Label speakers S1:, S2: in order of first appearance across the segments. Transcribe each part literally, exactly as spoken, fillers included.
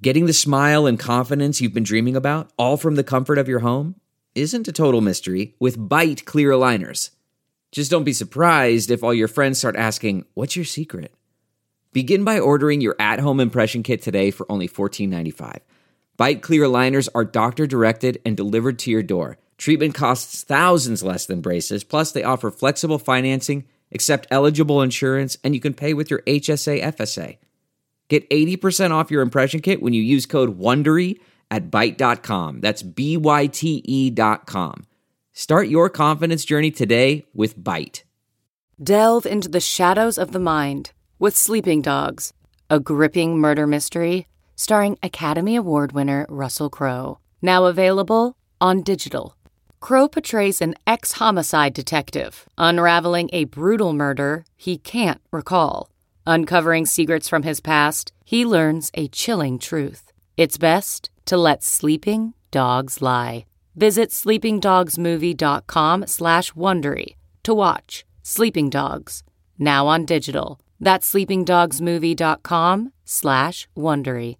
S1: Getting the smile and confidence you've been dreaming about, all from the comfort of your home, isn't a total mystery with Bite Clear Aligners. Just don't be surprised if all your friends start asking, "What's your secret?" Begin by ordering your at-home impression kit today for only fourteen ninety-five. Bite Clear Aligners are doctor-directed and delivered to your door. Treatment costs thousands less than braces, plus they offer flexible financing, accept eligible insurance, and you can pay with your H S A F S A. Get eighty percent off your impression kit when you use code WONDERY at byte dot com. That's B Y T E dot com. Start your confidence journey today with Bite.
S2: Delve into the shadows of the mind with Sleeping Dogs, a gripping murder mystery starring Academy Award winner Russell Crowe. Now available on digital. Crowe portrays an ex-homicide detective unraveling a brutal murder he can't recall. Uncovering secrets from his past, he learns a chilling truth. It's best to let sleeping dogs lie. Visit sleepingdogsmovie.com slash Wondery to watch Sleeping Dogs, now on digital. That's sleepingdogsmovie.com slash Wondery.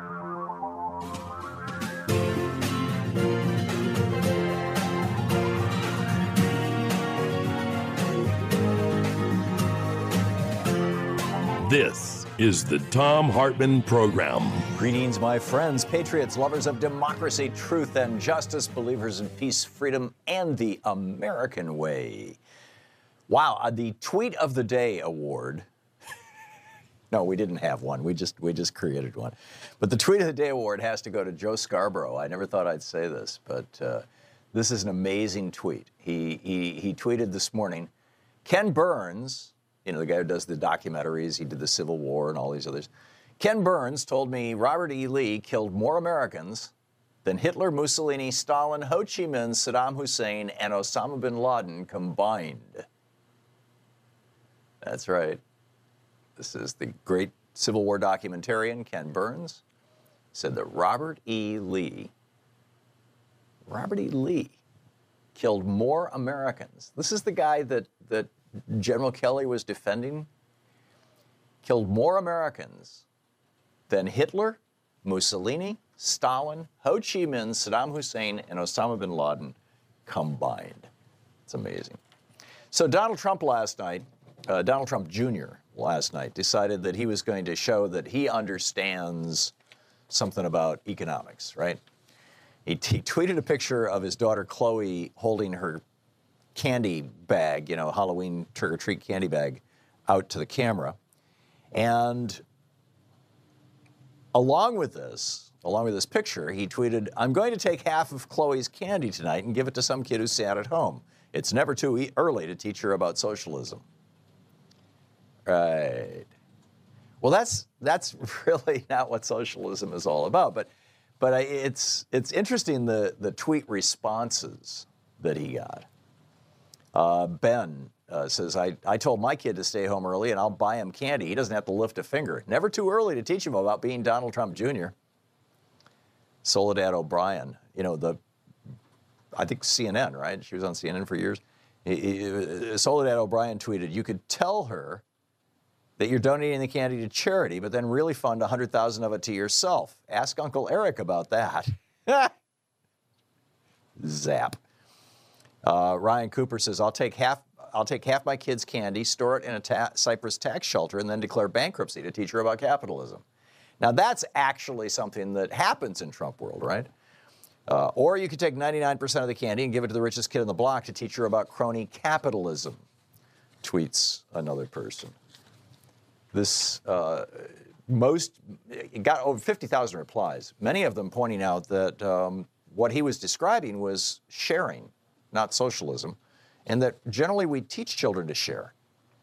S3: This is the Thom Hartmann Program.
S4: Greetings, my friends, patriots, lovers of democracy, truth, and justice, believers in peace, freedom, and the American way. Wow, uh, the Tweet of the Day Award. No, we didn't have one. We just we just created one. But the Tweet of the Day Award has to go to Joe Scarborough. I never thought I'd say this, but uh, this is an amazing tweet. He, he, he tweeted this morning, Ken Burns, you know, the guy who does the documentaries, he did the Civil War and all these others. Ken Burns told me Robert E. Lee killed more Americans than Hitler, Mussolini, Stalin, Ho Chi Minh, Saddam Hussein, and Osama bin Laden combined. That's right. This is the great Civil War documentarian, Ken Burns, said that Robert E. Lee, Robert E. Lee killed more Americans. This is the guy that, that General Kelly was defending, killed more Americans than Hitler, Mussolini, Stalin, Ho Chi Minh, Saddam Hussein, and Osama bin Laden combined. It's amazing. So Donald Trump last night, uh, Donald Trump Junior last night decided that he was going to show that he understands something about economics, right? He, he tweeted a picture of his daughter Chloe holding her candy bag, you know, Halloween trick-or-treat candy bag, out to the camera. And along with this, along with this picture, he tweeted, "I'm going to take half of Chloe's candy tonight and give it to some kid who sat at home. It's never too e- early to teach her about socialism." Right. Well, that's that's really not what socialism is all about. But but it's it's interesting the the tweet responses that he got. Uh, Ben uh, says, I, I told my kid to stay home early and I'll buy him candy. He doesn't have to lift a finger. Never too early to teach him about being Donald Trump Junior Soledad O'Brien, you know, the, I think C N N, right? She was on C N N for years. He, he, Soledad O'Brien tweeted, "You could tell her that you're donating the candy to charity, but then really fund one hundred thousand of it to yourself. Ask Uncle Eric about that." Zap. Uh, Ryan Cooper says, I'll take half I'll take half my kid's candy, store it in a ta- Cyprus tax shelter, and then declare bankruptcy to teach her about capitalism. Now, that's actually something that happens in Trump world, right? Uh, or you could take ninety-nine percent of the candy and give it to the richest kid on the block to teach her about crony capitalism, tweets another person. This, uh, most, it got over fifty thousand replies, many of them pointing out that um, what he was describing was sharing, not socialism, and that generally we teach children to share.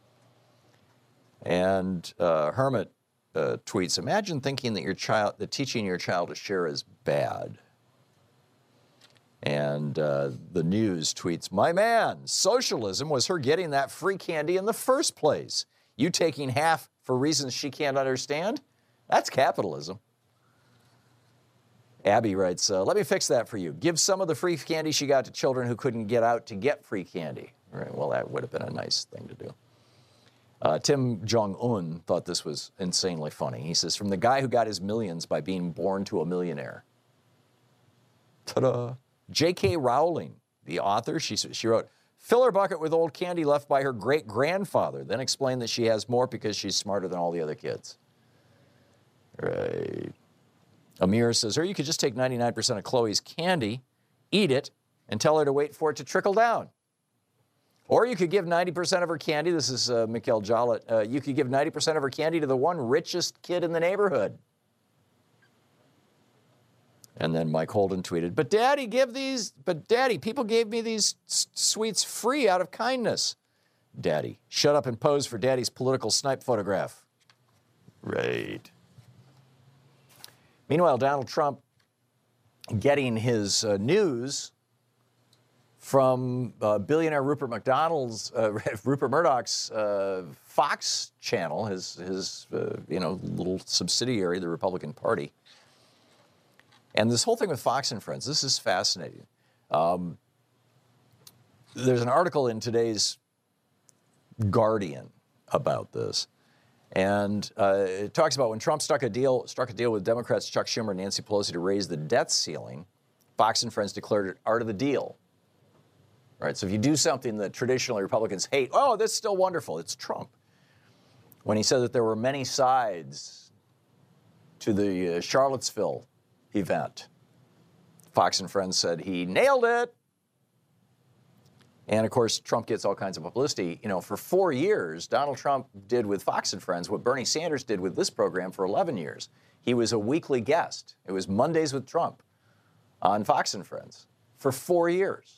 S4: And uh, Hermit uh, tweets, "Imagine thinking that your child, that teaching your child to share is bad." And uh, the News tweets, "My man, socialism was her getting that free candy in the first place. You taking half for reasons she can't understand? That's capitalism." Abby writes, uh, "Let me fix that for you. Give some of the free candy she got to children who couldn't get out to get free candy." All right, well, that would have been a nice thing to do. Uh, Tim Jong-un thought this was insanely funny. He says, from the guy who got his millions by being born to a millionaire. Ta-da. J K. Rowling, the author, she, she wrote, fill her bucket with old candy left by her great-grandfather, then explain that she has more because she's smarter than all the other kids. Right. Amir says, or you could just take ninety-nine percent of Chloe's candy, eat it, and tell her to wait for it to trickle down. Or you could give ninety percent of her candy, this is uh, Mikhail Jollett, uh, you could give ninety percent of her candy to the one richest kid in the neighborhood. And then Mike Holden tweeted, but Daddy, give these, but Daddy, people gave me these s- sweets free out of kindness. Daddy, shut up and pose for Daddy's political snipe photograph. Right. Meanwhile, Donald Trump getting his uh, news from uh, billionaire Rupert McDonald's, uh, Rupert Murdoch's uh, Fox channel, his his uh, you know little subsidiary, the Republican Party. And this whole thing with Fox and Friends, this is fascinating. Um, there's an article in today's Guardian about this, and uh, it talks about when Trump struck a deal struck a deal with Democrats Chuck Schumer and Nancy Pelosi to raise the debt ceiling. Fox and Friends declared it art of the deal. Right, so if you do something that traditionally Republicans hate, oh, that's still wonderful. It's Trump. When he said that there were many sides to the uh, Charlottesville event, Fox and Friends said he nailed it. And of course, Trump gets all kinds of publicity. You know, for four years, Donald Trump did with Fox and Friends what Bernie Sanders did with this program for eleven years. He was a weekly guest. It was Mondays with Trump on Fox and Friends for four years.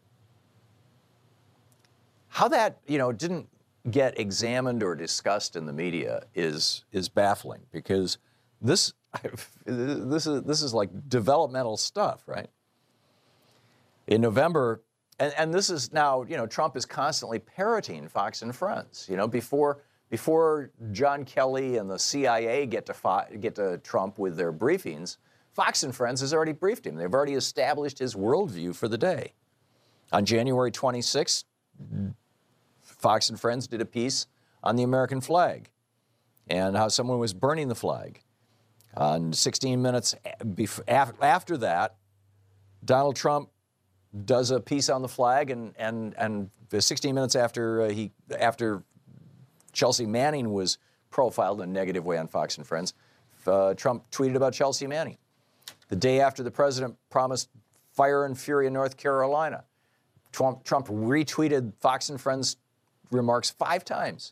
S4: How that, you know, didn't get examined or discussed in the media is is baffling, because this this is this is like developmental stuff, right? In November, and, and this is now, you know, Trump is constantly parroting Fox and Friends. You know, before before John Kelly and the C I A get to Fo- get to Trump with their briefings, Fox and Friends has already briefed him. They've already established his worldview for the day. On January twenty-sixth, Fox and Friends did a piece on the American flag and how someone was burning the flag. On sixteen minutes after that, Donald Trump does a piece on the flag, and and and sixteen minutes after uh, he after Chelsea Manning was profiled in a negative way on Fox and Friends, uh, Trump tweeted about Chelsea Manning. The day after the president promised fire and fury in North Carolina, Trump, Trump retweeted Fox and Friends remarks five times.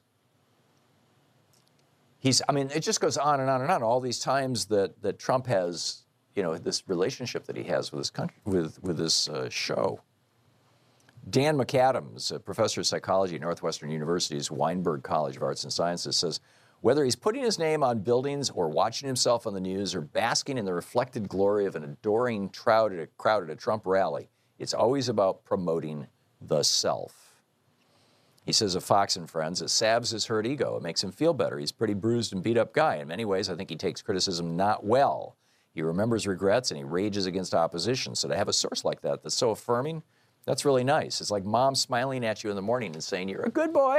S4: He's, I mean, it just goes on and on and on. All these times that that Trump has, you know, this relationship that he has with his country, with with this uh, show. Dan McAdams, a professor of psychology at Northwestern University's Weinberg College of Arts and Sciences, says whether he's putting his name on buildings or watching himself on the news or basking in the reflected glory of an adoring crowd at a, crowd at a Trump rally, it's always about promoting the self. He says of Fox and Friends, it salves his hurt ego. It makes him feel better. He's a pretty bruised and beat up guy. In many ways, I think he takes criticism not well. He remembers regrets and he rages against opposition. So to have a source like that that's so affirming, that's really nice. It's like mom smiling at you in the morning and saying, you're a good boy.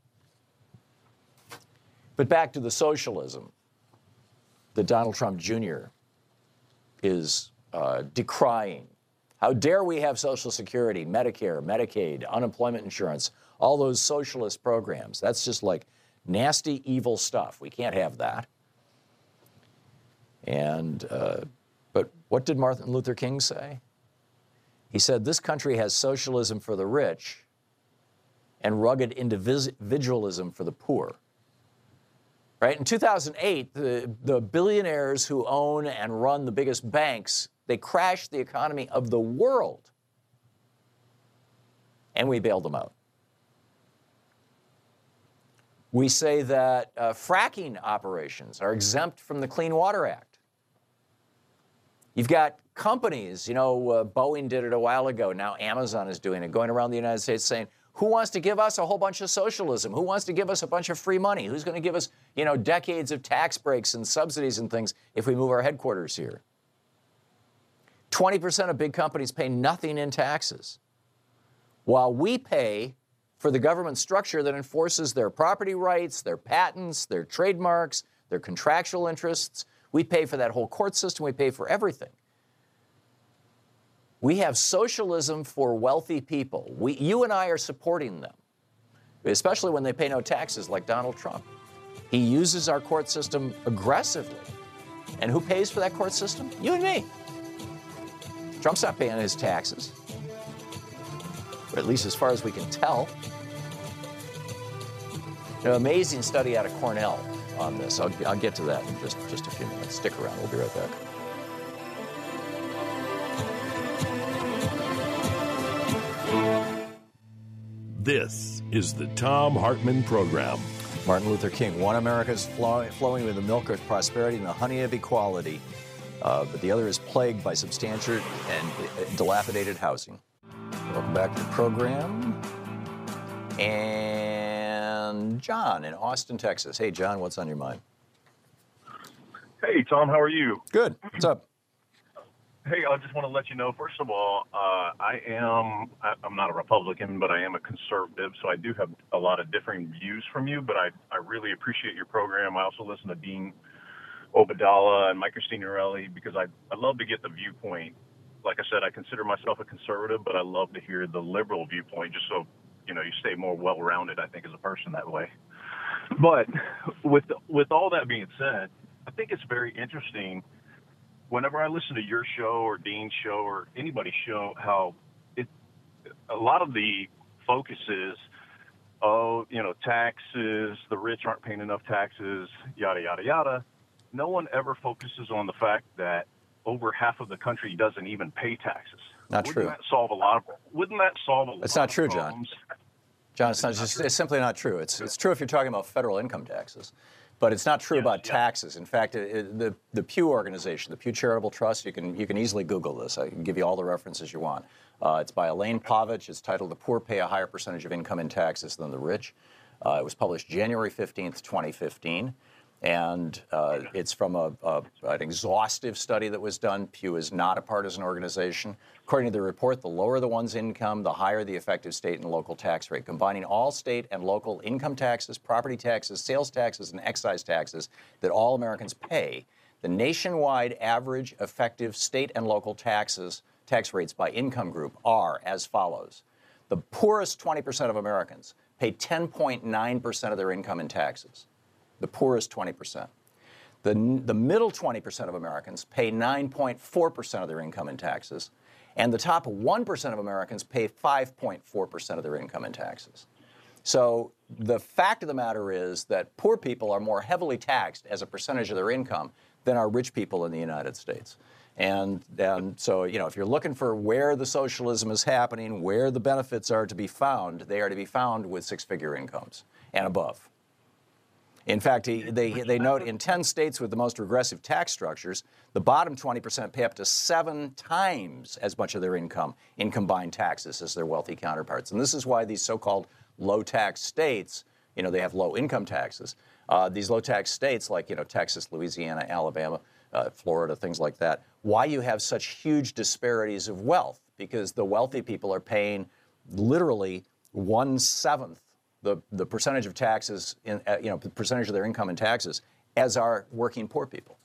S4: But back to the socialism that Donald Trump Junior is uh, decrying. How dare we have Social Security, Medicare, Medicaid, unemployment insurance, all those socialist programs. That's just like nasty, evil stuff. We can't have that. And, uh, but what did Martin Luther King say? He said, this country has socialism for the rich and rugged individualism for the poor. Right? In two thousand eight, the, the billionaires who own and run the biggest banks, they crashed the economy of the world. And we bailed them out. We say that uh, fracking operations are exempt from the Clean Water Act. You've got companies, you know, uh, Boeing did it a while ago, now Amazon is doing it, going around the United States saying, who wants to give us a whole bunch of socialism? Who wants to give us a bunch of free money? Who's going to give us, you know, decades of tax breaks and subsidies and things if we move our headquarters here? twenty percent of big companies pay nothing in taxes, while we pay for the government structure that enforces their property rights, their patents, their trademarks, their contractual interests. We pay for that whole court system. We pay for everything. We have socialism for wealthy people. We, you and I are supporting them, especially when they pay no taxes like Donald Trump. He uses our court system aggressively. And who pays for that court system? You and me. Trump's not paying his taxes, or at least as far as we can tell. An amazing study out of Cornell on this. I'll, I'll get to that in just, just a few minutes. Stick around. We'll be right back.
S3: This is the Thom Hartmann Program.
S4: Martin Luther King, one America is flow, flowing with the milk of prosperity and the honey of equality, uh, but the other is plagued by substantial and dilapidated housing. Welcome back to the program. And John in Austin, Texas. Hey, John, what's on your mind?
S5: Hey, Tom, how are you?
S4: Good. What's up?
S5: Hey, I just want to let you know, first of all, uh, I am, I, I'm not a Republican, but I am a conservative, so I do have a lot of differing views from you, but I, I really appreciate your program. I also listen to Dean Obadala and Mike Signorelli because I, I love to get the viewpoint. Like I said, I consider myself a conservative, but I love to hear the liberal viewpoint just so, you know, you stay more well-rounded, I think, as a person that way. But with with all that being said, I think it's very interesting whenever I listen to your show or Dean's show or anybody's show, how it, a lot of the focus is, oh, you know, taxes, the rich aren't paying enough taxes, yada, yada, yada. No one ever focuses on the fact that over half of the country doesn't even pay taxes.
S4: Not
S5: wouldn't
S4: true.
S5: That solve a lot of, wouldn't that solve a lot
S4: It's not
S5: of
S4: true, John.
S5: problems?
S4: John, it's, not just, it's simply not true. It's, it's true if you're talking about federal income taxes. But it's not true
S5: Yes,
S4: about
S5: yeah.
S4: taxes. In fact, it, it, the, the Pew organization, the Pew Charitable Trust, you can, you can easily Google this. I can give you all the references you want. Uh, it's by Elaine Povich. It's titled The Poor Pay a Higher Percentage of Income in Taxes Than the Rich. Uh, it was published January fifteenth, twenty fifteen. And uh, it's from a, a, an exhaustive study that was done. Pew is not a partisan organization. According to the report, the lower the one's income, the higher the effective state and local tax rate. Combining all state and local income taxes, property taxes, sales taxes, and excise taxes that all Americans pay, the nationwide average effective state and local taxes, tax rates by income group are as follows. The poorest twenty percent of Americans pay ten point nine percent of their income in taxes. The poorest twenty percent. The, the middle twenty percent of Americans pay nine point four percent of their income in taxes, and the top one percent of Americans pay five point four percent of their income in taxes. So the fact of the matter is that poor people are more heavily taxed as a percentage of their income than are rich people in the United States. And, and so, you know, if you're looking for where the socialism is happening, where the benefits are to be found, they are to be found with six-figure incomes and above. In fact, he, they, they note in ten states with the most regressive tax structures, the bottom twenty percent pay up to seven times as much of their income in combined taxes as their wealthy counterparts. And this is why these so-called low-tax states, you know, they have low income taxes. Uh, these low-tax states like, you know, Texas, Louisiana, Alabama, uh, Florida, things like that, why you have such huge disparities of wealth, because the wealthy people are paying literally one-seventh The, the percentage of taxes, in, uh, you know, the percentage of their income in taxes, as are working poor people.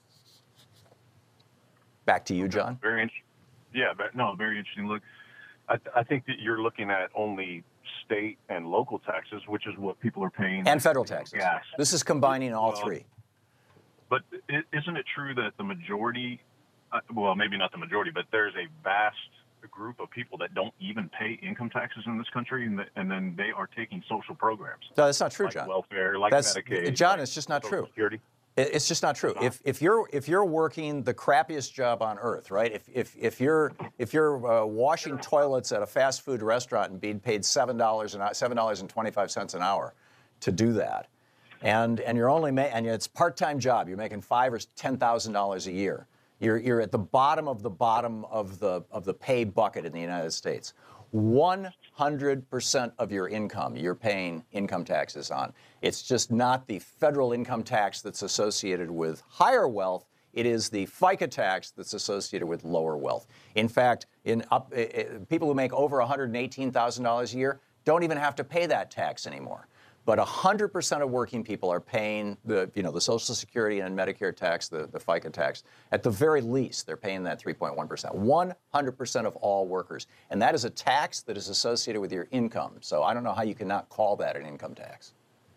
S4: Back to you, John.
S5: Very interesting. Yeah, but no, very interesting. Look, I, th- I think that you're looking at only state and local taxes, which is what people are paying.
S4: And federal taxes.
S5: Gas.
S4: This is combining all
S5: Well,
S4: three.
S5: But is isn't it true that the majority, uh, well, maybe not the majority, but there's a vast group of people that don't even pay income taxes in this country, and, the, and then they are taking social programs.
S4: No, that's not true,
S5: like
S4: John.
S5: welfare, like
S4: That's,
S5: Medicaid.
S4: John,
S5: like
S4: it's just not
S5: Social
S4: true.
S5: Security.
S4: It- It's just not true. If if you're if you're working the crappiest job on earth, right? If if if you're if you're uh, washing toilets at a fast food restaurant and being paid seven dollars an seven dollars and twenty five cents an hour to do that, and and you're only ma- and it's a part-time job, you're making five or ten thousand dollars a year. You're you're at the bottom of the bottom of the of the pay bucket in the United States. one hundred percent of your income you're paying income taxes on. It's just not the federal income tax that's associated with higher wealth. It is the FICA tax that's associated with lower wealth. In fact, in up, uh, people who make over one hundred eighteen thousand dollars a year don't even have to pay that tax anymore. But one hundred percent of working people are paying the, you know, the Social Security and Medicare tax, the, the FICA tax. At the very least, they're paying that three point one percent. one hundred percent of all workers. And that is a tax that is associated with your income. So I don't know how you cannot call that an income tax.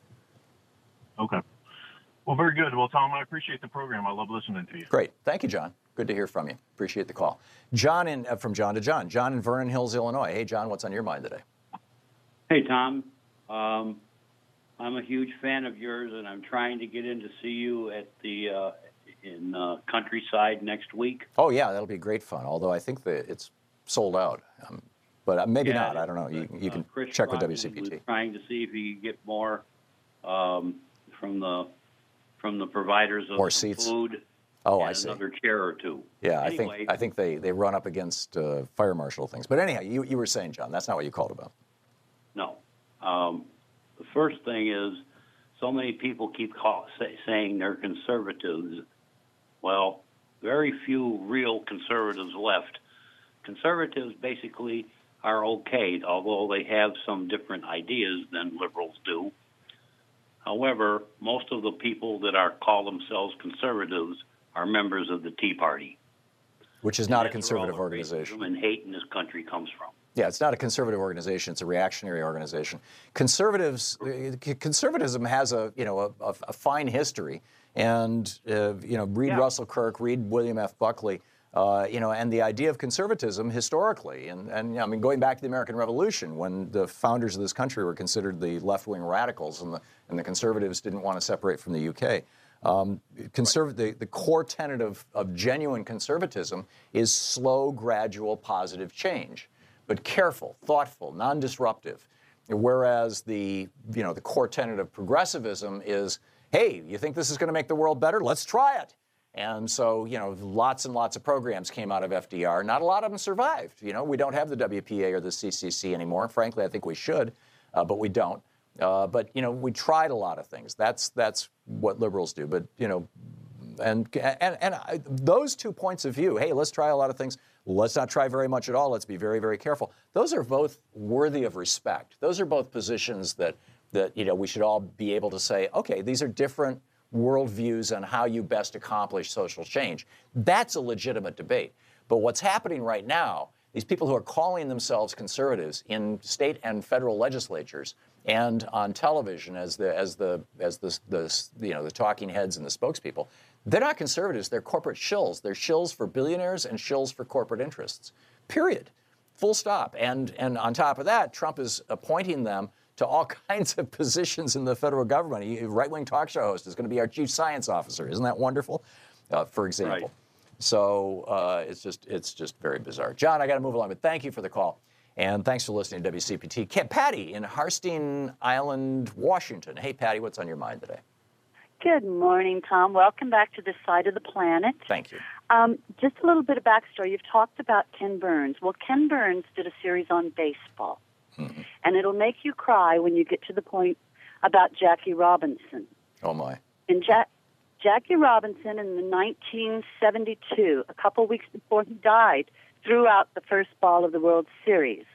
S5: Okay. Well, very good. Well, Tom, I appreciate the program. I love listening to you.
S4: Great. Thank you, John. Good to hear from you. Appreciate the call. John in, uh, from John to John. John in Vernon Hills, Illinois. Hey, John, what's on your mind today?
S6: Hey, Tom. Um, I'm a huge fan of yours, and I'm trying to get in to see you at the uh, in uh, Countryside next week.
S4: Oh, yeah, that'll be great fun, although I think that it's sold out. Um, but uh, maybe
S6: yeah,
S4: not. I don't know. You, you can
S6: uh, Chris
S4: check with
S6: Rogers
S4: W C P T.
S6: was trying to see if he could get more um, from the from the providers of
S4: More
S6: some
S4: seats.
S6: food.
S4: Oh,
S6: and
S4: I see.
S6: Another chair or two.
S4: Yeah,
S6: anyway,
S4: I think I think they, they run up against uh, fire marshal things. But anyhow, you, you were saying, John, that's not what you called about.
S6: No. Um, the first thing is, so many people keep call, say, saying they're conservatives. Well, very few real conservatives left. Conservatives basically are okay, although they have some different ideas than liberals do. However, most of the people that are call themselves conservatives are members of the Tea Party.
S4: Which is
S6: And
S4: not a
S6: that's where
S4: conservative
S6: all the
S4: organization.
S6: racism and hate in this country comes from.
S4: Yeah, it's not a conservative organization. It's a reactionary organization. Conservatives, conservatism has a you know a, a fine history, and uh, you know read
S6: Yeah.
S4: Russell Kirk, read William F. Buckley, uh, you know, and the idea of conservatism historically, and and you know, I mean going back to the American Revolution when the founders of this country were considered the left-wing radicals, and the and the conservatives didn't want to separate from the U K. Um, conserv- the, the core tenet of, of genuine conservatism is slow, gradual, positive change. But careful, thoughtful, non-disruptive. Whereas the, you know, the core tenet of progressivism is, hey, you think this is going to make the world better? Let's try it. And so, you know, lots and lots of programs came out of F D R. Not a lot of them survived. You know, we don't have the W P A or the C C C anymore. Frankly, I think we should, uh, but we don't. Uh, but, you know, we tried a lot of things. That's that's what liberals do. But, you know, and and, and I, those two points of view, hey, let's try a lot of things. Let's not try very much at all. Let's be very, very careful. Those are both worthy of respect. Those are both positions that, that you know, we should all be able to say, okay, these are different worldviews on how you best accomplish social change. That's a legitimate debate. But what's happening right now, these people who are calling themselves conservatives in state and federal legislatures and on television as the as the as the, the you know the talking heads and the spokespeople, they're not conservatives. They're corporate shills. They're shills for billionaires and shills for corporate interests. Period. Full stop. And and on top of that, Trump is appointing them to all kinds of positions in the federal government. A right-wing talk show host is going to be our chief science officer. Isn't that wonderful? Uh, for example.
S6: Right.
S4: So uh, it's just it's just very bizarre. John, I got to move along, but thank you for the call. And thanks for listening to W C P T. Patty in Harstine Island, Washington. Hey, Patty, what's on your mind today?
S7: Good morning, Tom. Welcome back to this side of the planet.
S4: Thank you.
S7: Um, just a little bit of backstory. You've talked about Ken Burns. Well, Ken Burns did a series on baseball, mm-hmm. and it'll make you cry when you get to the point about Jackie Robinson.
S4: Oh, my.
S7: And ja- Jackie Robinson in the nineteen seventy-two, a couple weeks before he died, threw out the first ball of the World Series.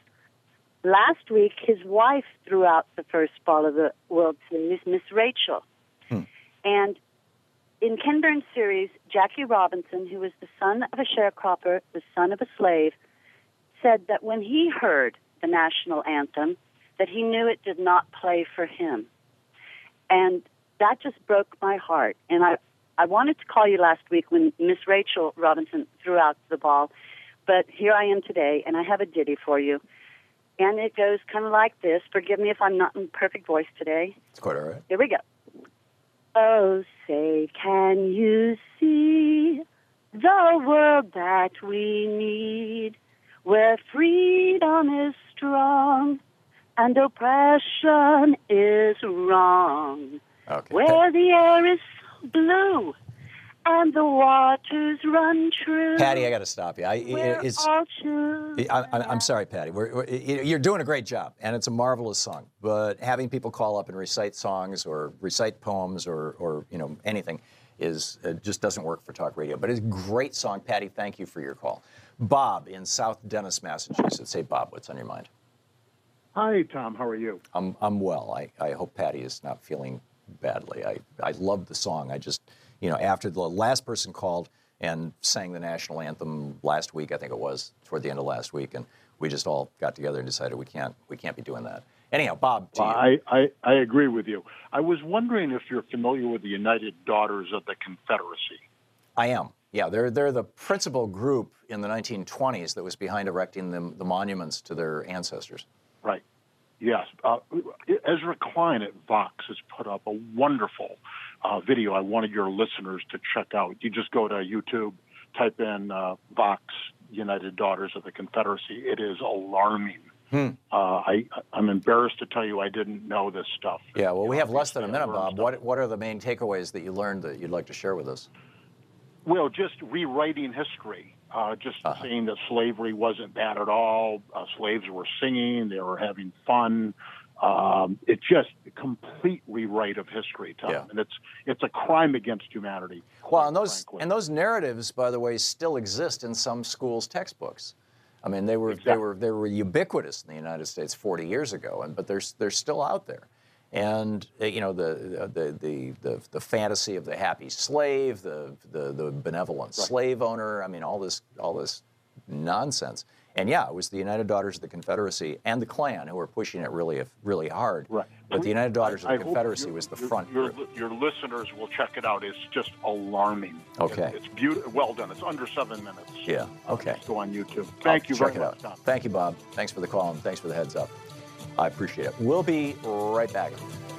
S7: Last week, his wife threw out the first ball of the World Series, Miss Rachel. Hmm. And in Ken Burns' series, Jackie Robinson, who was the son of a sharecropper, the son of a slave, said that when he heard the national anthem, that he knew it did not play for him. And that just broke my heart. And I, I wanted to call you last week when Miss Rachel Robinson threw out the ball, but here I am today, and I have a ditty for you. And it goes kind of like this. Forgive me if I'm not in perfect voice today.
S4: It's quite all right.
S7: Here we go. Oh, say, can you see the world that we need, where freedom is strong and oppression is wrong,
S4: okay.
S7: where the air is so blue and the waters run true.
S4: Patty, I got to stop you. I,
S7: We're
S4: it's,
S7: all true.
S4: I, I'm sorry, Patty. We're, we're, you're doing a great job, and it's a marvelous song. But having people call up and recite songs or recite poems or, or you know, anything is uh, just doesn't work for talk radio. But it's a great song, Patty. Thank you for your call. Bob in South Dennis, Massachusetts. Hey, Bob, what's on your mind?
S8: Hi, Tom. How are you?
S4: I'm I'm well. I, I hope Patty is not feeling badly. I, I love the song. I just, you know, after the last person called and sang the national anthem last week, I think it was, toward the end of last week, and we just all got together and decided we can't we can't be doing that. Anyhow, Bob, to
S8: well,
S4: you.
S8: I, I, I agree with you. I was wondering if you're familiar with the United Daughters of the Confederacy.
S4: I am. Yeah, they're they're the principal group in the nineteen twenties that was behind erecting the, the monuments to their ancestors.
S8: Right. Yes. Uh, Ezra Klein at Vox has put up a wonderful uh, video I wanted your listeners to check out. You just go to YouTube, type in uh, Vox United Daughters of the Confederacy. It is alarming. Hmm. Uh, I, I'm embarrassed to tell you I didn't know this stuff.
S4: Yeah, well, we
S8: you
S4: have
S8: know,
S4: less than a minute, Bob.
S8: stuff.
S4: What what are the main takeaways that you learned that you'd like to share with us?
S8: Well, just rewriting history, uh, just
S4: Uh-huh.
S8: saying that slavery wasn't bad at all. Uh, slaves were singing, they were having fun. Um, it's just a complete rewrite of history, Tom.
S4: Yeah.
S8: And it's it's a crime against humanity.
S4: Well, and those
S8: frankly.
S4: and those narratives, by the way, still exist in some schools' textbooks. I mean, they were
S8: Exactly.
S4: they were they were ubiquitous in the United States forty years ago, and but they're they're still out there. And uh, you know the the, the the the fantasy of the happy slave, the the, the benevolent
S8: Right.
S4: slave owner. I mean, all this all this nonsense. And yeah, it was the United Daughters of the Confederacy and the Klan who were pushing it really really hard.
S8: Right.
S4: But the United Daughters
S8: I
S4: of the
S8: hope
S4: Confederacy
S8: your-
S4: was the
S8: your-
S4: front
S8: Your,
S4: group.
S8: your listeners will check it out. It's just alarming.
S4: Okay.
S8: It- it's beautiful. Well done. It's under seven minutes.
S4: Yeah. Okay.
S8: Just go on YouTube. Thank
S4: I'll
S8: you
S4: check
S8: very
S4: it
S8: much,
S4: out.
S8: Tom.
S4: Thank you, Bob. Thanks for the call and thanks for the heads up. I appreciate it. We'll be right back.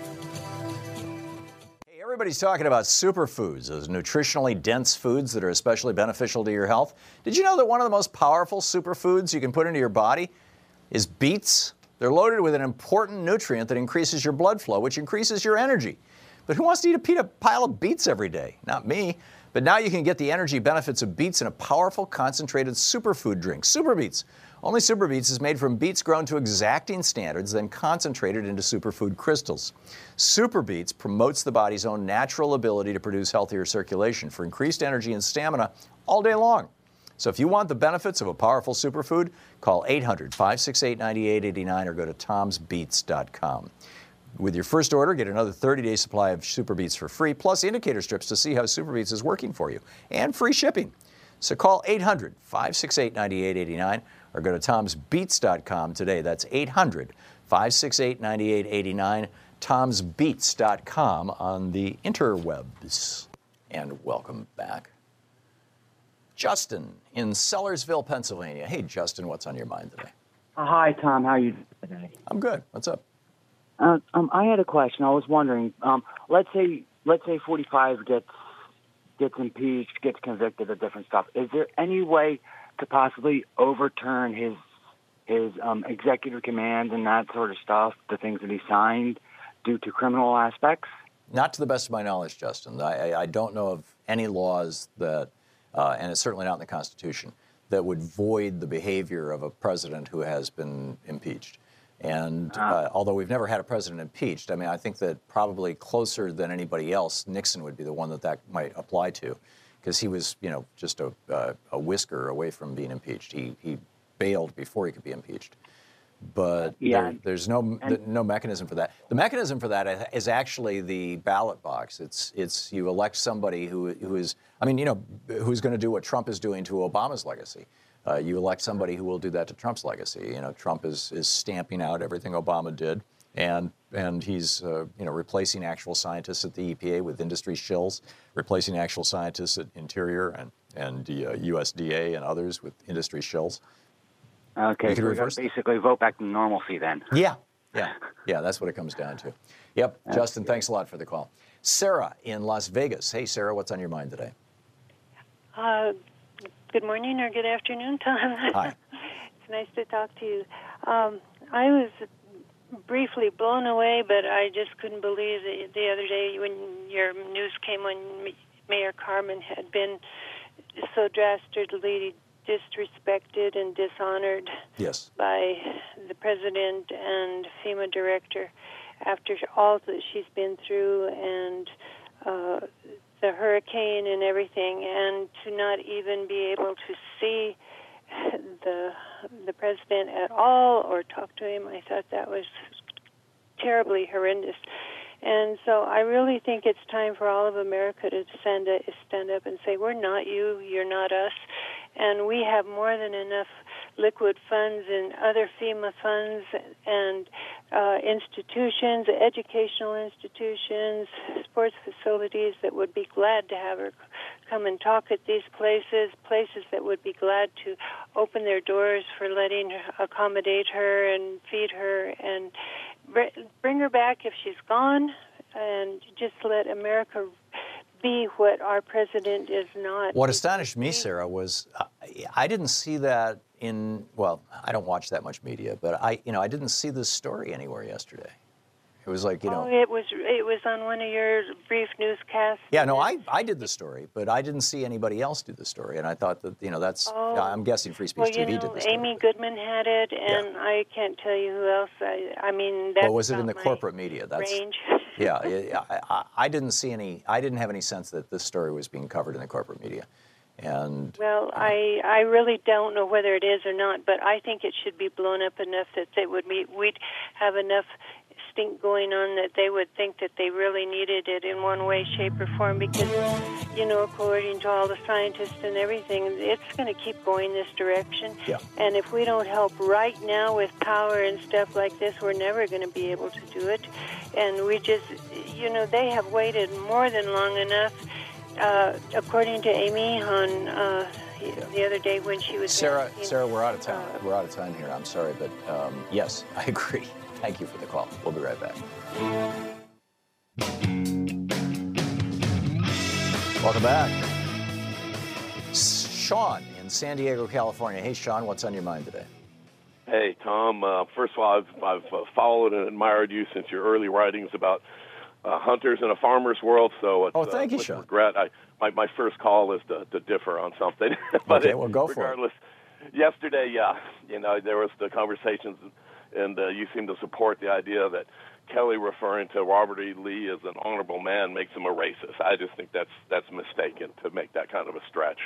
S4: Hey, everybody's talking about superfoods, those nutritionally dense foods that are especially beneficial to your health. Did you know that one of the most powerful superfoods you can put into your body is beets? They're loaded with an important nutrient that increases your blood flow, which increases your energy. But who wants to eat a pe- a pile of beets every day? Not me. But now you can get the energy benefits of beets in a powerful, concentrated superfood drink, Super Beets. Only Super Beets is made from beets grown to exacting standards, then concentrated into superfood crystals. Super Beets promotes the body's own natural ability to produce healthier circulation for increased energy and stamina all day long. So if you want the benefits of a powerful superfood, call eight hundred, five six eight, nine eight eight nine or go to toms beets dot com. With your first order, get another thirty-day supply of Super Beets for free, plus indicator strips to see how Super Beets is working for you, and free shipping. So call eight hundred, five six eight, nine eight eight nine or go to toms beets dot com today. That's eight hundred, five six eight, nine eight eight nine, toms beets dot com on the interwebs. And welcome back. Justin in Sellersville, Pennsylvania. Hey, Justin, what's on your mind today?
S9: Uh, Hi, Tom. How are you doing today?
S4: I'm good. What's up?
S9: Uh, um, I had a question. I was wondering. Um, let's say, let's say forty-five gets gets impeached, gets convicted of different stuff. Is there any way to possibly overturn his his um, executive commands and that sort of stuff, the things that he signed, due to criminal aspects?
S4: Not to the best of my knowledge, Justin. I, I, I don't know of any laws that, uh, and it's certainly not in the Constitution, that would void the behavior of a president who has been impeached. And uh, although we've never had a president impeached, I mean, I think that probably closer than anybody else, Nixon would be the one that that might apply to, because he was, you know, just a, uh, a whisker away from being impeached. He he bailed before he could be impeached. But
S9: Yeah.
S4: there, there's no
S9: And-
S4: no mechanism for that. The mechanism for that is actually the ballot box. It's it's you elect somebody who who is, I mean, you know, who's going to do what Trump is doing to Obama's legacy. Uh, you elect somebody who will do that to Trump's legacy. You know, Trump is is stamping out everything Obama did, and and he's uh, you know replacing actual scientists at the E P A with industry shills, replacing actual scientists at Interior and and the uh, U S D A and others with industry shills.
S9: Okay,
S4: You can
S9: so we got
S4: reverse
S9: to
S4: that.
S9: basically vote back to normalcy then.
S4: Yeah, yeah, yeah. That's what it comes down to. Yep, Justin. Thanks a lot for the call. Sarah in Las Vegas. Hey, Sarah, what's on your mind today?
S10: Uh, good morning or good afternoon, Tom.
S4: Hi.
S10: It's nice to talk to you. Um, I was briefly blown away, but I just couldn't believe the, the other day when your news came when Mayor Carmen had been so dastardly disrespected and dishonored
S4: Yes.
S10: by the president and FEMA director after all that she's been through and uh, the hurricane and everything, and to not even be able to see the the president at all or talk to him. I thought that was terribly horrendous. And so I really think it's time for all of America to stand up, stand up and say, we're not you, you're not us. And we have more than enough liquid funds and other FEMA funds and uh, institutions, educational institutions, sports facilities that would be glad to have her come and talk at these places, places that would be glad to open their doors for letting her, accommodate her and feed her and bring her back if she's gone, and just let America be what our president is not.
S4: What astonished me, Sarah, was uh, I didn't see that in, well, I don't watch that much media, but I, you know, I didn't see this story anywhere yesterday. It was like, you know.
S10: Oh, it was it was on one of your brief newscasts.
S4: Yeah, no, I, I did the story, but I didn't see anybody else do the story, and I thought that, you know, that's,
S10: oh.
S4: I'm guessing Free Speech
S10: well,
S4: T V
S10: you know,
S4: did the story.
S10: Amy Goodman had it, and yeah. I can't tell you who else. I, I mean, that's
S4: well, was it in the
S10: my
S4: corporate media? That's,
S10: range.
S4: yeah, it, I, I, I didn't see any, I didn't have any sense that this story was being covered in the corporate media. And
S10: well, I I really don't know whether it is or not, but I think it should be blown up enough that they would meet, we'd have enough stink going on that they would think that they really needed it in one way, shape, or form, because, you know, according to all the scientists and everything, it's going to keep going this direction.
S4: Yeah.
S10: And if we don't help right now with power and stuff like this, we're never going to be able to do it. And we just, you know, they have waited more than long enough. Uh, according to Amy on uh, the other day when she was
S4: Sarah,
S10: asking,
S4: Sarah, we're out of time.
S10: Uh,
S4: we're out of time here. I'm sorry, but um, yes, I agree. Thank you for the call. We'll be right back. Welcome back. Sean in San Diego, California. Hey, Sean, what's on your mind today?
S11: Hey, Tom. Uh, first of all, I've, I've uh, followed and admired you since your early writings about Uh, hunters in a farmer's world, so it's,
S4: oh, thank
S11: uh,
S4: you,
S11: with
S4: Sean.
S11: regret, I, my, my first call is to, to differ on something. but
S4: okay, well, go for
S11: regardless, it. Yesterday, yeah, you know, there was the conversations, and uh, you seem to support the idea that Kelly referring to Robert E. Lee as an honorable man makes him a racist. I just think that's that's mistaken to make that kind of a stretch.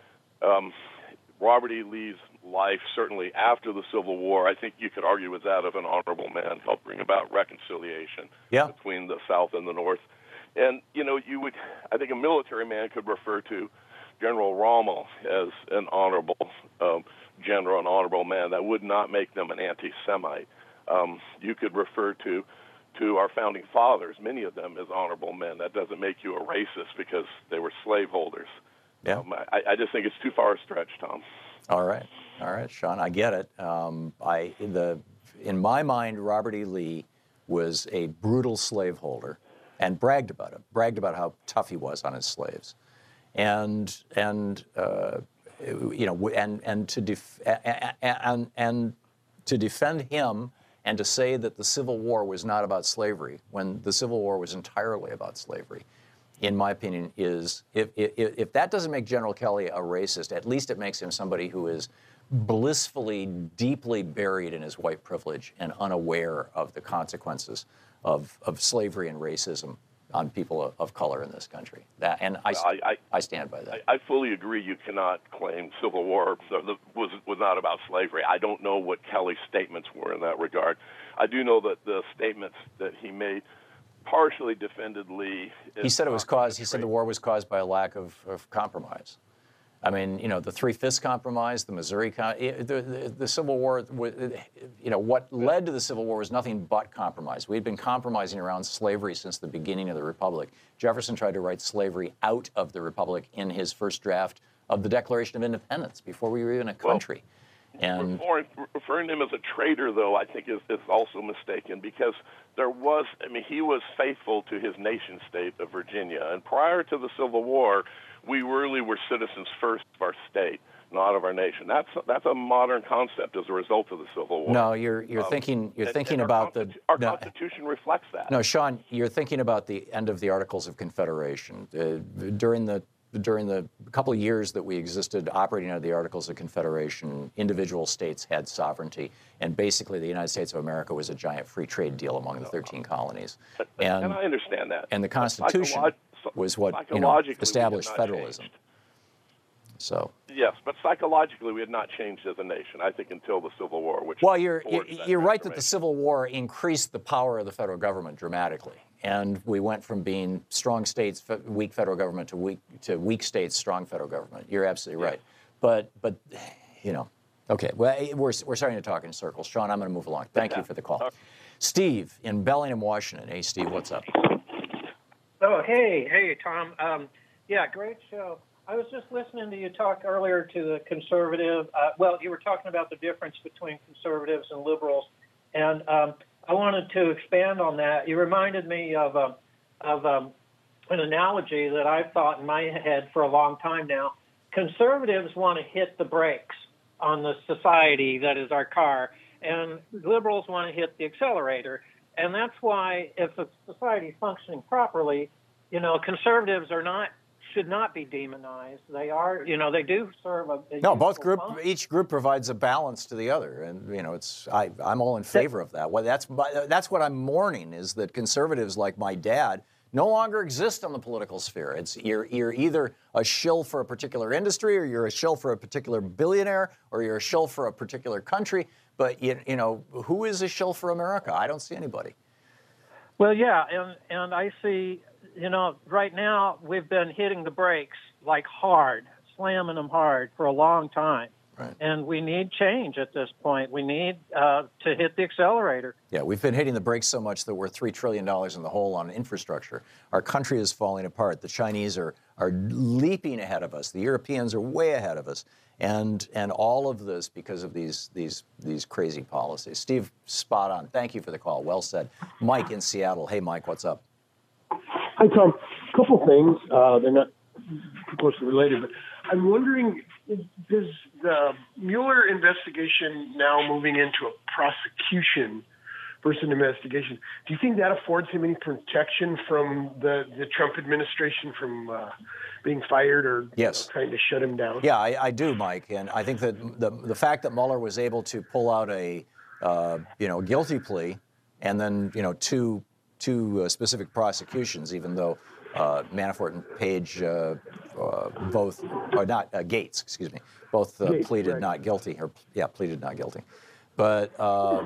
S11: Um, Robert E. Lee's life, certainly after the Civil War, I think you could argue was that of an honorable man, helped bring about reconciliation
S4: yeah.
S11: between the South and the North. And, you know, you would, I think a military man could refer to General Rommel as an honorable um, general, an honorable man. That would not make them an anti-Semite. Um, you could refer to to our founding fathers, many of them, as honorable men. That doesn't make you a racist because they were slaveholders.
S4: Yeah.
S11: Um, I, I just think it's too far a stretch, Tom.
S4: All right. All right, Sean, I get it. Um, I, in, the, in my mind, Robert E. Lee was a brutal slaveholder and bragged about it, bragged about how tough he was on his slaves. And, and uh, you know, and, and, to def- and, and to defend him and to say that the Civil War was not about slavery when the Civil War was entirely about slavery, in my opinion, is if, if, if that doesn't make General Kelly a racist, at least it makes him somebody who is blissfully, deeply buried in his white privilege and unaware of the consequences of, of slavery and racism on people of, of color in this country. That, and I,
S11: I, I,
S4: I stand by that.
S11: I, I fully agree. You cannot claim Civil War was was not about slavery. I don't know what Kelly's statements were in that regard. I do know that the statements that he made partially defended Lee.
S4: He said it was caused. He said the war was caused by a lack of, of compromise. I mean, you know, the Three-Fifths Compromise, the Missouri, Con- the, the, the Civil War, you know, what led to the Civil War was nothing but compromise. We'd been compromising around slavery since the beginning of the Republic. Jefferson tried to write slavery out of the Republic in his first draft of the Declaration of Independence before we were even a country.
S11: Well,
S4: and
S11: referring, referring to him as a traitor, though, I think is, is also mistaken because there was, I mean, he was faithful to his nation state of Virginia. And prior to the Civil War, we really were citizens first of our state, not of our nation. That's that's a modern concept as a result of the Civil War.
S4: No, you're you're um,
S11: thinking
S4: you're
S11: and,
S4: thinking
S11: and
S4: about
S11: our
S4: the
S11: our
S4: no,
S11: Constitution reflects that.
S4: No, Sean, you're thinking about the end of the Articles of Confederation. Uh, during the during the couple of years that we existed operating under the Articles of Confederation, individual states had sovereignty, and basically the United States of America was a giant free trade deal among the thirteen colonies.
S11: And, and I understand that.
S4: And the Constitution was what, you know, established federalism. So.
S11: Yes, but psychologically we had not changed as a nation, I think, until the Civil War. Which
S4: well, you're you're,
S11: that
S4: you're right that the Civil War increased the power of the federal government dramatically, and we went from being strong states, weak federal government, to weak to weak states, strong federal government. You're absolutely right. But but you know, okay, well, we're we're starting to talk in circles. Sean, I'm going to move along. Thank you for the call. Steve in Bellingham, Washington. Hey, Steve, what's up?
S12: Oh, hey, hey, Tom. Um, yeah, great show. I was just listening to you talk earlier to the conservative. Uh, well, you were talking about the difference between conservatives and liberals, and um, I wanted to expand on that. You reminded me of um, of um, an analogy that I've thought in my head for a long time now. Conservatives want to hit the brakes on the society that is our car, and liberals want to hit the accelerator. And that's why, if a society is functioning properly, you know, conservatives are not. should not be demonized. They are, you know, they do serve a, a
S4: no. Both group,
S12: function.
S4: each group provides a balance to the other, and you know, it's I, I'm all in favor of that. Well, that's that's what I'm mourning is that conservatives like my dad no longer exist on the political sphere. It's you're you're either a shill for a particular industry, or you're a shill for a particular billionaire, or you're a shill for a particular country. But you, you know, who is a shill for America? I don't see anybody.
S12: Well, yeah, and and I see. You know, right now we've been hitting the brakes like hard, slamming them hard for a long time.
S4: Right.
S12: And we need change at this point. We need uh, to hit the accelerator.
S4: Yeah, we've been hitting the brakes so much that we're three trillion dollars in the hole on infrastructure. Our country is falling apart. The Chinese are, are leaping ahead of us. The Europeans are way ahead of us. And and all of this because of these these these crazy policies. Steve, spot on. Thank you for the call. Well said. Mike in Seattle. Hey, Mike, what's up?
S13: Hi, Tom. A couple things. Uh, they're not too closely related, but I'm wondering, does the Mueller investigation now moving into a prosecution versus an investigation, do you think that affords him any protection from the, the Trump administration from uh, being fired or
S4: yes.
S13: you know, trying to shut him down?
S4: Yeah, I, I do, Mike. And I think that the the fact that Mueller was able to pull out a uh, you know guilty plea and then you know two two uh, specific prosecutions, even though uh, Manafort and Page uh, uh, both, or not, uh, Gates, excuse me, both uh,
S13: Gates,
S4: pleaded
S13: right.
S4: not guilty, or yeah, pleaded not guilty. But uh,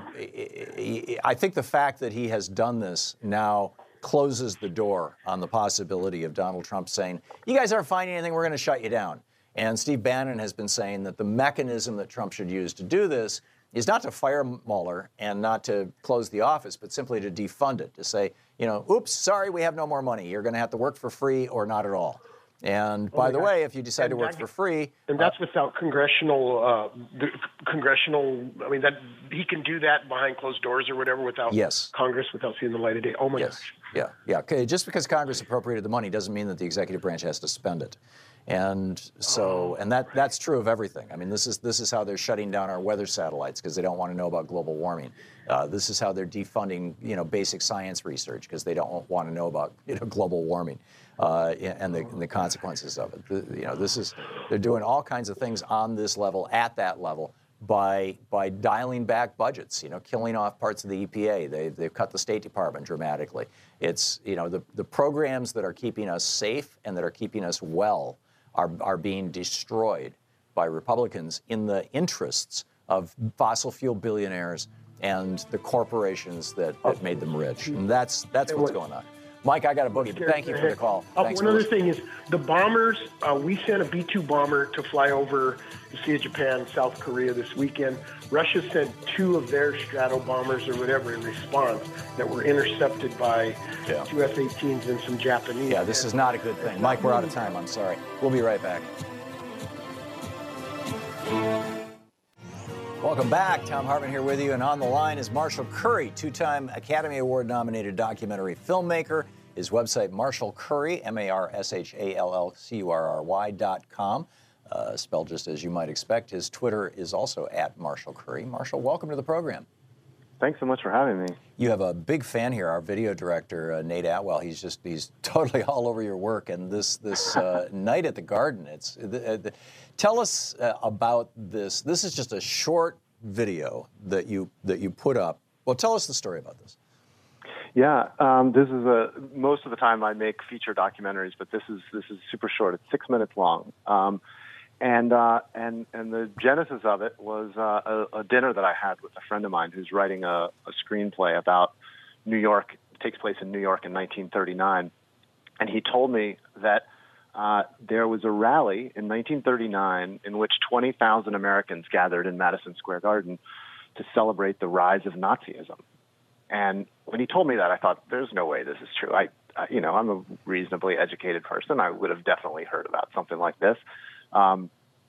S4: I think the fact that he has done this now closes the door on the possibility of Donald Trump saying, you guys aren't finding anything, we're going to shut you down. And Steve Bannon has been saying that the mechanism that Trump should use to do this is not to fire Mueller and not to close the office, but simply to defund it, to say, you know, oops, sorry, we have no more money. You're going to have to work for free or not at all. And
S13: Oh
S4: by
S13: my
S4: the
S13: God.
S4: way, if you decide
S13: And
S4: to work
S13: that-
S4: for free,
S13: And that's without congressional, uh, the congressional, I mean, that he can do that behind closed doors or whatever without
S4: Yes.
S13: Congress, without seeing the light of day. Oh, my
S4: yes,
S13: gosh.
S4: yeah, yeah. Okay, just because Congress appropriated the money doesn't mean that the executive branch has to spend it. And so, and that that's true of everything. I mean, this is this is how they're shutting down our weather satellites because they don't want to know about global warming. Uh, this is how they're defunding, you know, basic science research because they don't want to know about, you know, global warming uh, and, the, and the consequences of it. The, you know, this is they're doing all kinds of things on this level, at that level, by by dialing back budgets. You know, killing off parts of the E P A. They they've cut the State Department dramatically. It's you know the the programs that are keeping us safe and that are keeping us well are are being destroyed by Republicans in the interests of fossil fuel billionaires and the corporations that, that made them rich. And that's that's what's going on. Mike, I got a boogie, but thank you for the call.
S13: Uh,
S4: Thanks
S13: one
S4: for
S13: other
S4: listening.
S13: thing is the bombers, uh, we sent a B two bomber to fly over the Sea of Japan and South Korea this weekend. Russia sent two of their Strato bombers or whatever in response that were intercepted by
S4: Yeah.
S13: two F eighteens and some Japanese.
S4: Yeah, this is not a good thing. Mike, we're out of time. I'm sorry. We'll be right back. Welcome back. Tom Hartman here with you. And on the line is Marshall Curry, two-time Academy Award-nominated documentary filmmaker. His website, Marshall Curry, M A R S H A L L C U R R Y dot com, uh, spelled just as you might expect. His Twitter is also at Marshall Curry. Marshall, welcome to the program.
S14: Thanks so much for having me.
S4: You have a big fan here, our video director, uh, Nate Atwell. He's just, he's totally all over your work. And this this uh, night at the Garden, it's, uh, the, tell us uh, about this. This is just a short video that you that you put up. Well, tell us the story about this.
S14: Yeah, um, this is a, most of the time I make feature documentaries, but this is this is super short. It's six minutes long. Um, And uh, and and the genesis of it was uh, a, a dinner that I had with a friend of mine who's writing a, a screenplay about New York. It takes place in New York in nineteen thirty-nine, and he told me that uh, there was a rally in nineteen thirty-nine in which twenty thousand Americans gathered in Madison Square Garden to celebrate the rise of Nazism. And when he told me that, I thought, "There's no way this is true." I, I you know, I'm a reasonably educated person. I would have definitely heard about something like this. Um,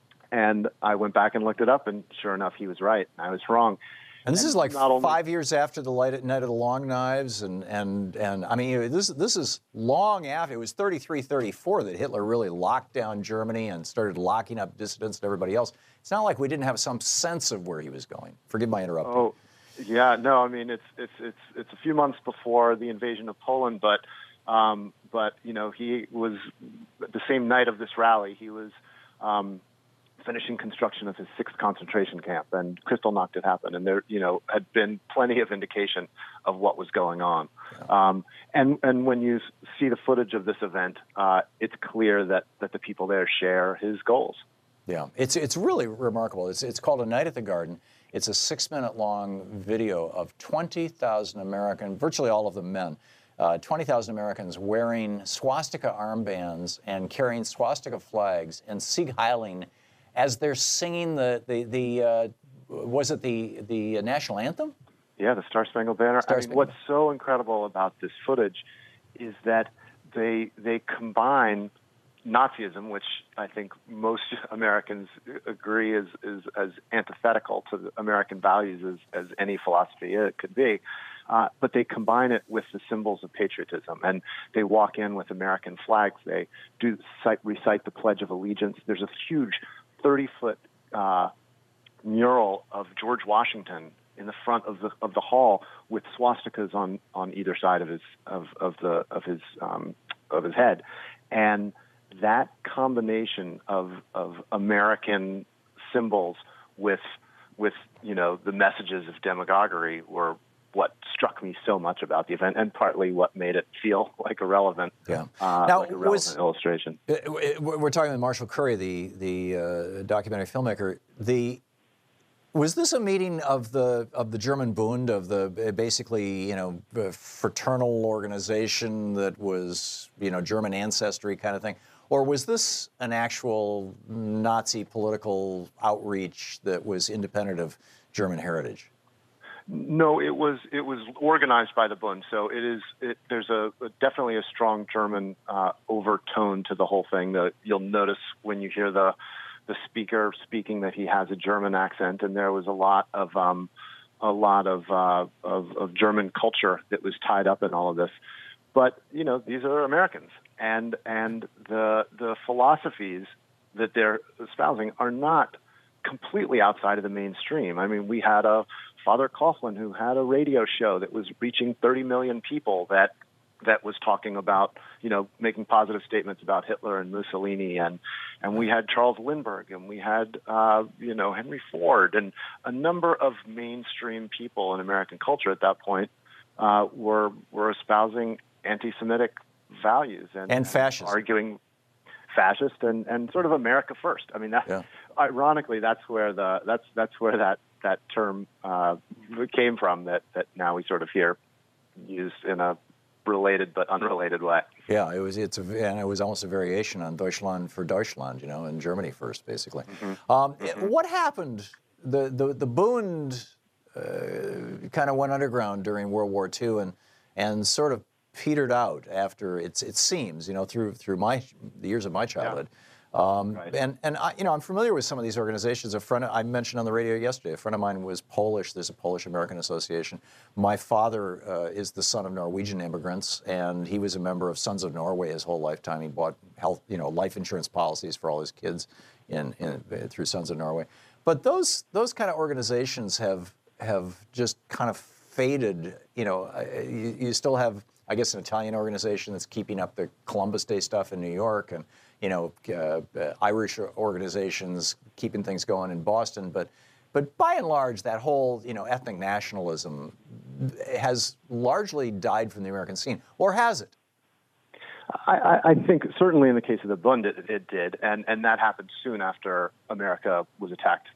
S14: and I went back and looked it up, and sure enough, he was right. I was wrong.
S4: And this
S14: and
S4: is like
S14: not only,
S4: five years after the Night of the Long Knives, and and and I mean, this this is long after. It was thirty-three, thirty-four that Hitler really locked down Germany and started locking up dissidents and everybody else. It's not like we didn't have some sense of where he was going. Forgive my interruption.
S14: Oh, yeah, no, I mean, it's it's it's it's a few months before the invasion of Poland, but um, but you know, he was the same night of this rally. He was Um, finishing construction of his sixth concentration camp, and Kristallnacht had happened, and there, you know, had been plenty of indication of what was going on. Yeah. Um, and and when you see the footage of this event, uh, it's clear that that the people there share his goals.
S4: Yeah, it's it's really remarkable. It's it's called A Night at the Garden. It's a six-minute long video of twenty thousand American, virtually all of them men. Uh, twenty thousand Americans wearing swastika armbands and carrying swastika flags and Sieg Heiling as they're singing the, the, the uh, was it the, the national anthem?
S14: Yeah, the Star Spangled Banner.
S4: Star
S14: I mean, what's so incredible about this footage is that they they combine Nazism, which I think most Americans agree is, is as antithetical to the American values as, as any philosophy it could be. Uh, but they combine it with the symbols of patriotism, and they walk in with American flags. They do cite, recite the Pledge of Allegiance. There's a huge thirty-foot uh, mural of George Washington in the front of the of the hall with swastikas on, on either side of his of, of the of his um, of his head, and that combination of of American symbols with with you know the messages of demagoguery were what struck me so much about the event, and partly what made it feel like a relevant,
S4: yeah.
S14: uh,
S4: now,
S14: like a relevant
S4: was,
S14: illustration.
S4: We're talking with Marshall Curry, the the uh, documentary filmmaker. The was this a meeting of the of the German Bund, of the basically you know fraternal organization that was you know German ancestry kind of thing, or was this an actual Nazi political outreach that was independent of German heritage?
S14: No, it was it was organized by the Bund. So it is. It, there's a, a definitely a strong German uh, overtone to the whole thing. That you'll notice when you hear the the speaker speaking that he has a German accent, and there was a lot of um, a lot of, uh, of of German culture that was tied up in all of this. But you know, these are Americans, and and the the philosophies that they're espousing are not completely outside of the mainstream. I mean, we had a Father Coughlin who had a radio show that was reaching thirty million people that that was talking about, you know, making positive statements about Hitler and Mussolini, and and we had Charles Lindbergh, and we had uh, you know Henry Ford, and a number of mainstream people in American culture at that point uh, were were espousing anti-Semitic values and,
S4: and fascist,
S14: arguing fascist and, and sort of America first. I mean, that,
S4: yeah.
S14: ironically, that's where the that's that's where that that term uh, came from. That that now we sort of hear used in a related but unrelated way.
S4: Yeah, it was. It's a, and it was almost a variation on Deutschland for Deutschland, you know, in Germany first, basically. Mm-hmm. Um, mm-hmm. What happened? The the the Bund uh, kind of went underground during World War Two and and sort of petered out after it's it seems, you know, through through my the years of my childhood. Yeah. Um, right. And and I, you know, I'm familiar with some of these organizations. A friend I mentioned on the radio yesterday. A friend of mine was Polish. There's a Polish American Association. My father uh, is the son of Norwegian immigrants, and he was a member of Sons of Norway his whole lifetime. He bought health, you know, life insurance policies for all his kids in, in through Sons of Norway. But those those kind of organizations have have just kind of faded. You know, you, you still have, I guess, an Italian organization that's keeping up the Columbus Day stuff in New York, and you know, uh, uh, Irish organizations keeping things going in Boston. But, but by and large, that whole, you know, ethnic nationalism has largely died from the American scene, or has it?
S14: I, I think certainly in the case of the Bund, it, it did, and, and that happened soon after America was attacked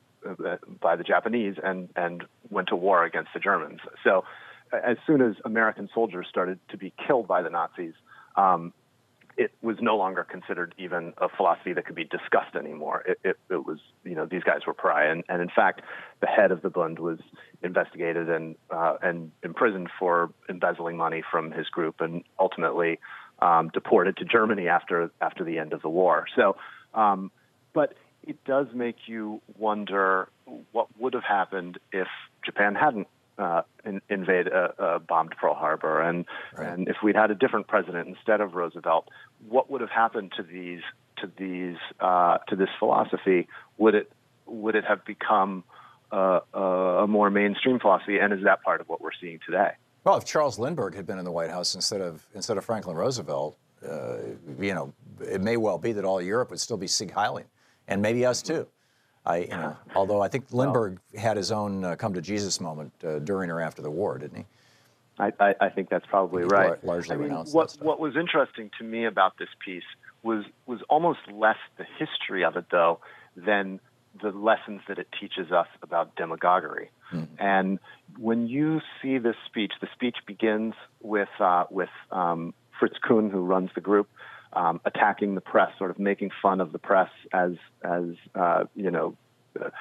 S14: by the Japanese and, and went to war against the Germans. So as soon as American soldiers started to be killed by the Nazis, um, it was no longer considered even a philosophy that could be discussed anymore. It, it, it was, you know, these guys were pariah. And, and in fact, the head of the Bund was investigated and uh, and imprisoned for embezzling money from his group and ultimately um, deported to Germany after after the end of the war. So, um, but it does make you wonder what would have happened if Japan hadn't Uh, in, invade, uh, uh, bombed Pearl Harbor, and right. and if we'd had a different president instead of Roosevelt, what would have happened to these to these uh, to this philosophy? Would it would it have become uh, a more mainstream philosophy? And is that part of what we're seeing today?
S4: Well, if Charles Lindbergh had been in the White House instead of instead of Franklin Roosevelt, uh, you know, it may well be that all Europe would still be Sieg Heiling, and maybe us too. I, you know, although I think Lindbergh well, had his own uh, come to Jesus moment uh, during or after the war, didn't he?
S14: I, I, I think that's probably right.
S4: Lar- largely
S14: I mean,
S4: renounced
S14: what,
S4: that stuff.
S14: What was interesting to me about this piece was was almost less the history of it, though, than the lessons that it teaches us about demagoguery. Mm-hmm. And when you see this speech, the speech begins with uh, with um, Fritz Kuhn, who runs the group, Um, attacking the press, sort of making fun of the press as, as uh, you know, uh,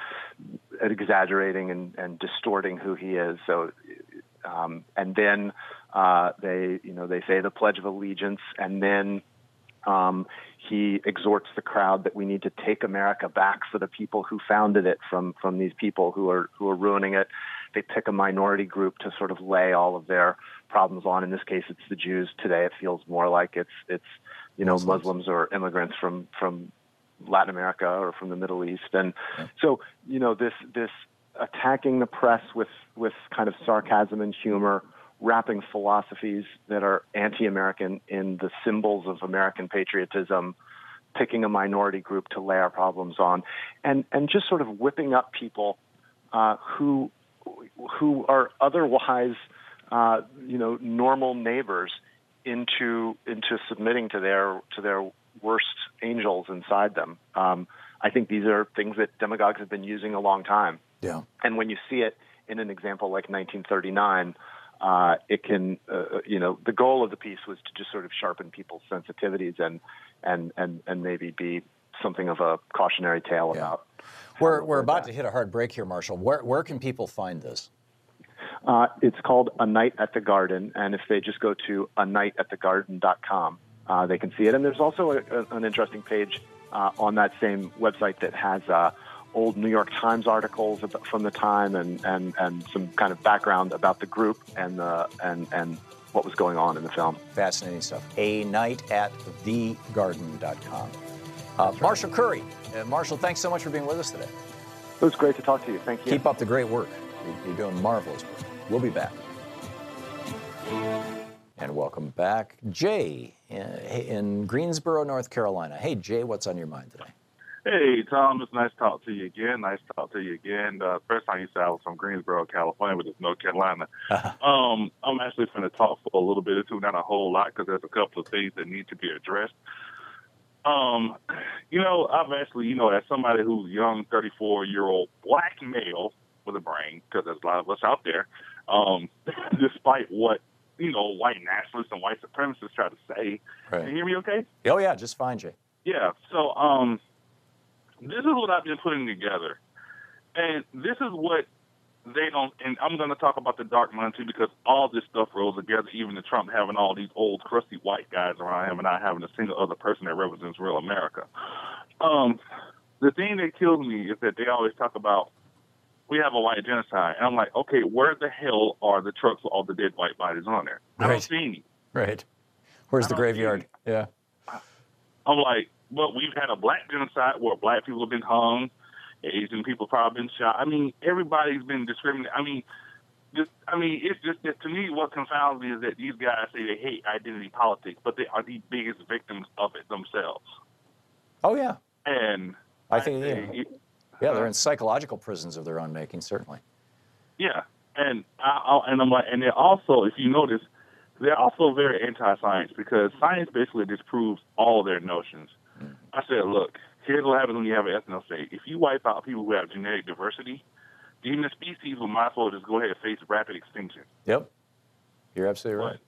S14: exaggerating and, and distorting who he is. So, um, and then uh, they, you know, they say the Pledge of Allegiance, and then um, he exhorts the crowd that we need to take America back for the people who founded it from from these people who are who are ruining it. They pick a minority group to sort of lay all of their problems on. In this case, it's the Jews. Today, it feels more like it's it's you know Muslims, Muslims or immigrants from from Latin America or from the Middle East. And yeah. so you know this this attacking the press with with kind of sarcasm and humor, wrapping philosophies that are anti-American in the symbols of American patriotism, picking a minority group to lay our problems on, and and just sort of whipping up people uh, who who are otherwise, uh, you know, normal neighbors into into submitting to their to their worst angels inside them. Um, I think these are things that demagogues have been using a long time.
S4: Yeah.
S14: And when you see it in an example like nineteen thirty-nine, uh, it can, uh, you know, the goal of the piece was to just sort of sharpen people's sensitivities and and and, and maybe be something of a cautionary tale
S4: yeah.
S14: about.
S4: We're we're about that. to hit a hard break here, Marshall. Where where can people find this?
S14: Uh, it's called A Night at the Garden, and if they just go to a night at the garden dot com, uh, they can see it. And there's also a, a, an interesting page uh, on that same website that has uh, old New York Times articles about, from the time and, and, and some kind of background about the group and the and and what was going on in the film.
S4: Fascinating stuff. A night at the garden dot com. Uh, Marshall Curry. Uh, Marshall, thanks so much for being with us today.
S14: It was great to talk to you. Thank you.
S4: Keep up the great work. You're doing marvelous work. We'll be back. And welcome back, Jay in Greensboro, North Carolina. Hey, Jay, what's on your mind today?
S15: Hey, Tom, it's nice to talk to you again. Nice to talk to you again. Uh, first time you said I was from Greensboro, California, but it's North Carolina. um, I'm actually going to talk for a little bit or two, not a whole lot, because there's a couple of things that need to be addressed. Um, you know, I've actually, you know, as somebody who's young, thirty-four-year-old black male with a brain, because there's a lot of us out there, um, despite what, you know, white nationalists and white supremacists try to say.
S4: Right.
S15: Can you hear me okay?
S4: Oh, yeah, just fine, Jay.
S15: Yeah, so um, this is what I've been putting together. And this is what they don't, and I'm going to talk about the dark money too, because all this stuff rolls together, even the Trump having all these old, crusty white guys around him and not having a single other person that represents real America. Um, the thing that kills me is that they always talk about, we have a white genocide. And I'm like, okay, where the hell are the trucks with all the dead white bodies on there? I
S4: Right.
S15: don't see any.
S4: Right. Where's the graveyard? Yeah.
S15: I'm like, well, we've had a black genocide where black people have been hung, Asian people probably been shot. I mean, everybody's been discriminated. I mean, just, I mean, it's just that to me, what confounds me is that these guys say they hate identity politics, but they are the biggest victims of it themselves.
S4: Oh, yeah.
S15: And
S4: I think,
S15: I say,
S4: yeah, yeah, they're in psychological prisons of their own making, certainly.
S15: Yeah, and I, I, and I'm like, and then also, if you notice, they're also very anti-science because science basically disproves all their notions. Mm. I said, look, here's what happens when you have an ethno state. If you wipe out people who have genetic diversity, the human species will might as well just go ahead and face rapid extinction.
S4: Yep, you're absolutely right.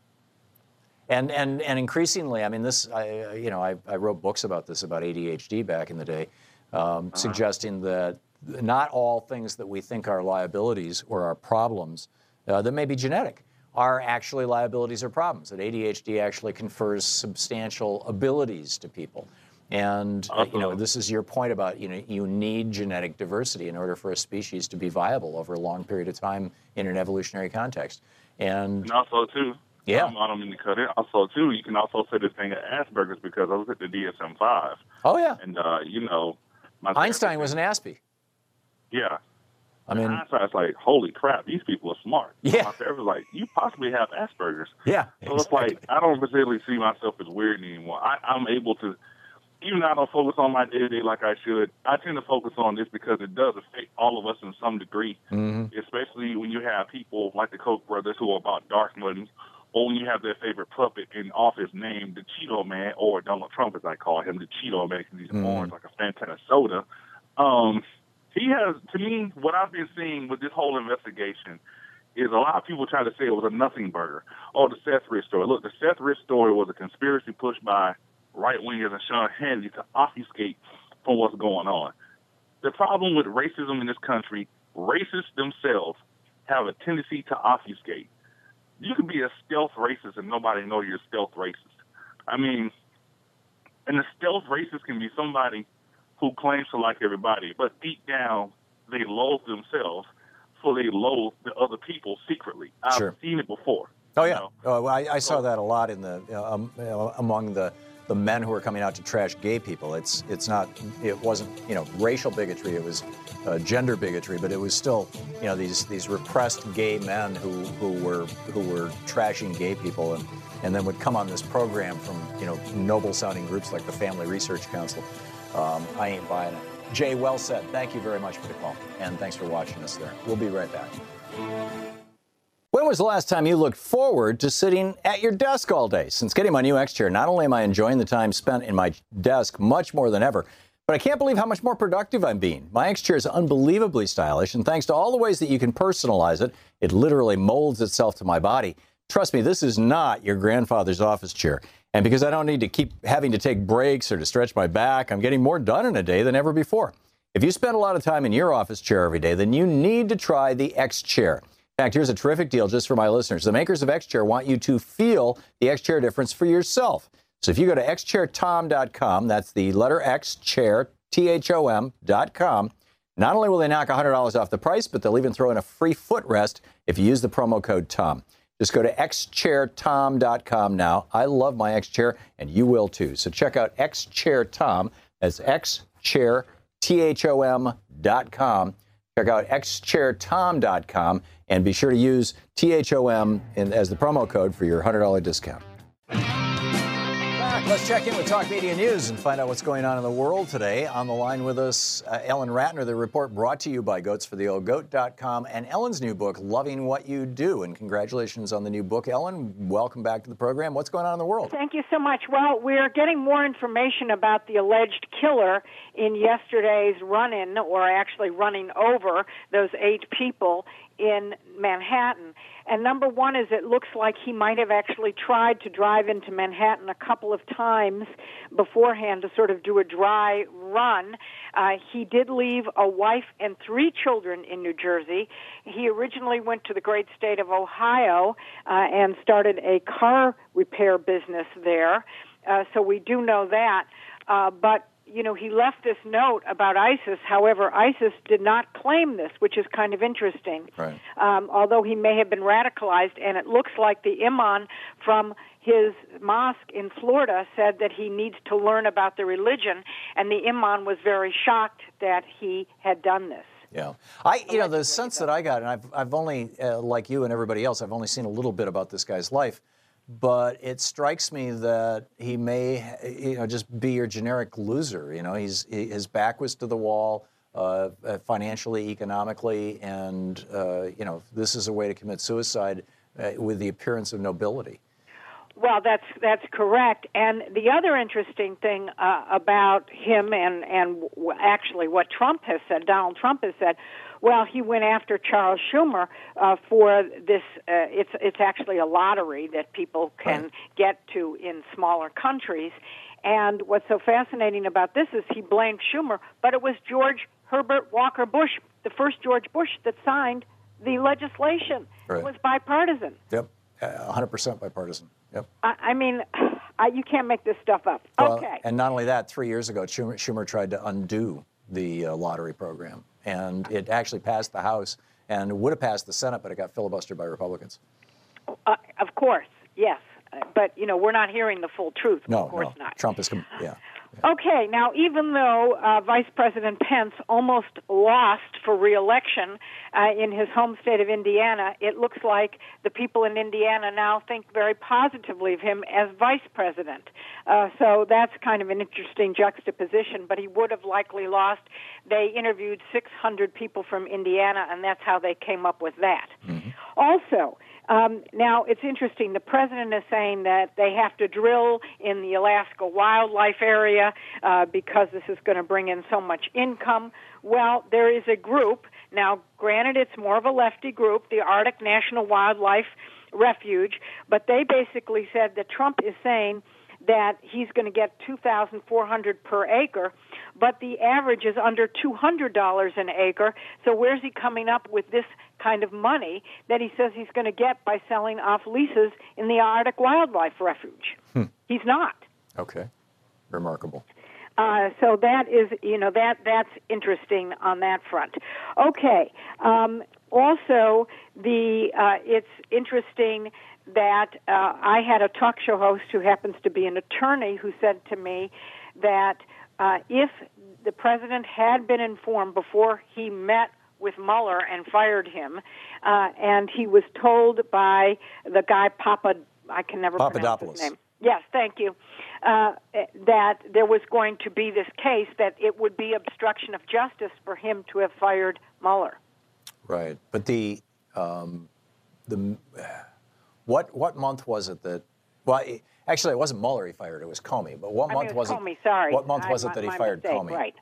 S4: And and and increasingly, I mean, this, I, you know, I, I wrote books about this, about A D H D back in the day, um, uh-huh. suggesting that not all things that we think are liabilities or are problems uh, that may be genetic are actually liabilities or problems. That A D H D actually confers substantial abilities to people. And, uh, you know, this is your point about, you know, you need genetic diversity in order for a species to be viable over a long period of time in an evolutionary context. And,
S15: and also, too,
S4: yeah.
S15: Um, I don't mean to cut in. Also, too, you can also say this thing at Asperger's because I was at the D S M five.
S4: Oh, yeah.
S15: And, uh, you know, my
S4: Einstein was an Aspie.
S15: Yeah.
S4: I mean,
S15: Einstein's like, holy crap, these people are smart.
S4: Yeah.
S15: My therapist was like, you possibly have Asperger's.
S4: Yeah.
S15: So it's like, I don't particularly see myself as weird anymore. I, I'm able to, even though I don't focus on my day-to-day like I should, I tend to focus on this because it does affect all of us in some degree,
S4: mm-hmm.
S15: especially when you have people like the Koch brothers who are about dark money, or when you have their favorite puppet in office named the Cheeto Man, or Donald Trump, as I call him, the Cheeto Man, because he's mm-hmm. orange like a Fantana soda. Um, he has, to me, what I've been seeing with this whole investigation is a lot of people try to say it was a nothing burger. Oh, the Seth Rich story. Look, the Seth Rich story was a conspiracy pushed by right-wingers and Sean Hannity to obfuscate from what's going on. The problem with racism in this country, racists themselves have a tendency to obfuscate. You can be a stealth racist and nobody know you're a stealth racist. I mean, and the stealth racist can be somebody who claims to like everybody, but deep down they loathe themselves, so they loathe the other people secretly. I've
S4: sure.
S15: seen it before.
S4: Oh, yeah. You know? oh, I, I saw that a lot in the uh, um, you know, among the the men who are coming out to trash gay people. It's it's not, it wasn't, you know, racial bigotry, it was uh, gender bigotry, but it was still, you know, these these repressed gay men who, who were who were trashing gay people and, and then would come on this program from, you know, noble sounding groups like the Family Research Council. Um, I ain't buying it. Jay, well said. Thank you very much for the call, and thanks for watching us there. We'll be right back. When was the last time you looked forward to sitting at your desk all day? Since getting my new X-Chair, not only am I enjoying the time spent in my desk much more than ever, but I can't believe how much more productive I'm being. My X-Chair is unbelievably stylish, and thanks to all the ways that you can personalize it, it literally molds itself to my body. Trust me, this is not your grandfather's office chair. And because I don't need to keep having to take breaks or to stretch my back, I'm getting more done in a day than ever before. If you spend a lot of time in your office chair every day, then you need to try the X-Chair. In fact, here's a terrific deal just for my listeners. The makers of X-Chair want you to feel the X-Chair difference for yourself. So if you go to x chair tom dot com, that's the letter X, chair, T H O M dot com, not only will they knock one hundred dollars off the price, but they'll even throw in a free footrest if you use the promo code TOM. Just go to x chair tom dot com now. I love my X-Chair, and you will too. So check out X-Chair Tom. That's X Chair, T H O M dot com. Check out x chair tom dot com and be sure to use T H O M in, as the promo code for your one hundred dollars discount. Back, let's check in with Talk Media News and find out what's going on in the world today. On the line with us, uh, Ellen Ratner, the report brought to you by goats for the old goat dot com and Ellen's new book, Loving What You Do. And congratulations on the new book, Ellen. Welcome back to the program. What's going on in the world?
S16: Thank you so much. Well, we're getting more information about the alleged killer in yesterday's run-in, or actually running over those eight people in Manhattan. And number one is it looks like he might have actually tried to drive into Manhattan a couple of times beforehand to sort of do a dry run. Uh, he did leave a wife and three children in New Jersey. He originally went to the great state of Ohio uh, and started a car repair business there. Uh, so we do know that. Uh, but you know, he left this note about ISIS. However, ISIS did not claim this, which is kind of interesting.
S4: Right.
S16: Um, although he may have been radicalized, and it looks like the imam from his mosque in Florida said that he needs to learn about the religion, and the imam was very shocked that he had done this.
S4: Yeah. I, you know, the sense that I got, and I've, I've only, uh, like you and everybody else, I've only seen a little bit about this guy's life, but it strikes me that he may, you know, just be your generic loser. You know, he's he, his back was to the wall, uh, financially, economically, and uh, you know, this is a way to commit suicide uh, with the appearance of nobility.
S16: Well, that's that's correct. And the other interesting thing uh, about him and, and w- actually what Trump has said, Donald Trump has said, well, he went after Charles Schumer uh, for this. Uh, it's it's actually a lottery that people can right. get to in smaller countries. And what's so fascinating about this is he blamed Schumer, but it was George Herbert Walker Bush, the first George Bush, that signed the legislation. Right. It was bipartisan.
S4: Yep, uh, one hundred percent bipartisan. Yep.
S16: I, I mean, I, you can't make this stuff up.
S4: Well,
S16: okay.
S4: And not only that, three years ago, Schumer, Schumer tried to undo the uh, lottery program, and it actually passed the House and would have passed the Senate, but it got filibustered by Republicans.
S16: Uh, of course, yes. But, you know, we're not hearing the full truth.
S4: No,
S16: of course
S4: no.
S16: not.
S4: Trump is, com- yeah.
S16: Okay, now even though uh, Vice President Pence almost lost for re-election uh, in his home state of Indiana, it looks like the people in Indiana now think very positively of him as vice president. Uh, so that's kind of an interesting juxtaposition, but he would have likely lost. They interviewed six hundred people from Indiana, and that's how they came up with that. Mm-hmm. Also, Um, now, it's interesting. The president is saying that they have to drill in the Alaska wildlife area uh, because this is going to bring in so much income. Well, there is a group. Now, granted, it's more of a lefty group, the Arctic National Wildlife Refuge, but they basically said that Trump is saying that he's going to get two thousand four hundred dollars per acre, but the average is under two hundred dollars an acre. So where's he coming up with this kind of money that he says he's going to get by selling off leases in the Arctic Wildlife Refuge? Hmm. He's not.
S4: Okay. Remarkable.
S16: Uh, so that is, you know, that that's interesting on that front. Okay. Um, also, the uh, it's interesting that uh, I had a talk show host who happens to be an attorney who said to me that uh, if the president had been informed before he met with Mueller and fired him, uh, and he was told by the guy Papa, I can never pronounce his name. Yes, thank you. Uh, that there was going to be this case, that it would be obstruction of justice for him to have fired Mueller.
S4: Right, but the um, the what what month was it that? Well, it, actually, it wasn't Mueller he fired; it was Comey. But what
S16: I
S4: month
S16: mean, it was,
S4: was
S16: Comey,
S4: it?
S16: Sorry,
S4: What month was
S16: I,
S4: it that he
S16: my
S4: fired
S16: mistake,
S4: Comey?
S16: Right.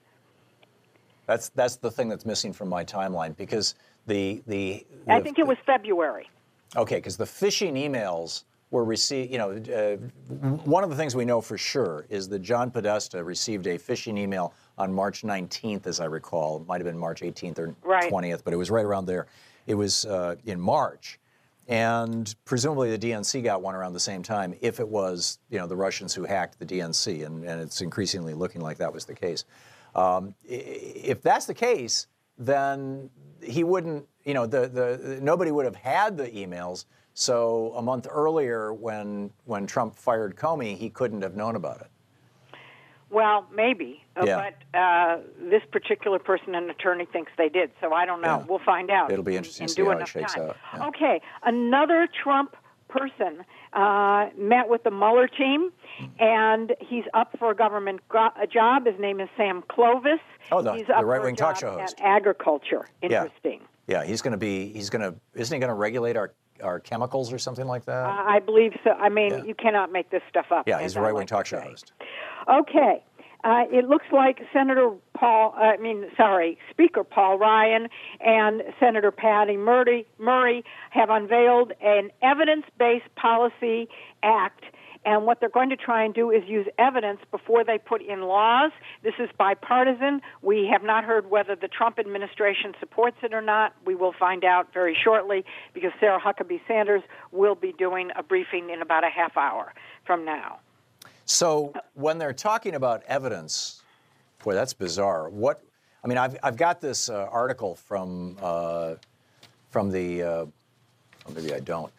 S4: That's that's the thing that's missing from my timeline because the the. the
S16: I think it was February.
S4: Okay, because the phishing emails were received. You know, uh, one of the things we know for sure is that John Podesta received a phishing email on March nineteenth, as I recall. It might have been March eighteenth or
S16: right.
S4: twentieth, but it was right around there. It was uh, in March. And presumably the D N C got one around the same time if it was, you know, the Russians who hacked the D N C, and, and it's increasingly looking like that was the case. Um, if that's the case, then he wouldn't, you know, the, the nobody would have had the emails. So a month earlier, when when Trump fired Comey, he couldn't have known about it.
S16: Well, maybe,
S4: yeah.
S16: but uh, this particular person, an attorney, thinks they did. So I don't know.
S4: Yeah.
S16: We'll find out.
S4: It'll be interesting to
S16: and
S4: see
S16: do
S4: how it
S16: enough
S4: shakes
S16: time.
S4: out. Yeah.
S16: Okay, another Trump person uh, met with the Mueller team, and he's up for a government go- a job. His name is Sam Clovis.
S4: Oh, the,
S16: he's
S4: the
S16: up
S4: right-wing
S16: for a
S4: talk
S16: job
S4: show host.
S16: At agriculture. Interesting.
S4: Yeah, yeah he's going to be. He's going to. Isn't he going to regulate our our chemicals or something like that?
S16: Uh, I believe so. I mean,
S4: Yeah.
S16: you cannot make this stuff up.
S4: Yeah, he's a
S16: I
S4: right-wing
S16: like
S4: talk
S16: to
S4: show
S16: say.
S4: host.
S16: Okay. Uh, it looks like Senator Paul, uh, I mean, sorry, Speaker Paul Ryan and Senator Patty Murray, Murray have unveiled an evidence-based policy act, and what they're going to try and do is use evidence before they put in laws. This is bipartisan. We have not heard whether the Trump administration supports it or not. We will find out very shortly because Sarah Huckabee Sanders will be doing a briefing in about a half hour from now.
S4: So when they're talking about evidence, boy, that's bizarre. What, I mean, I've I've got this uh, article from uh, from the, uh, oh, maybe I don't.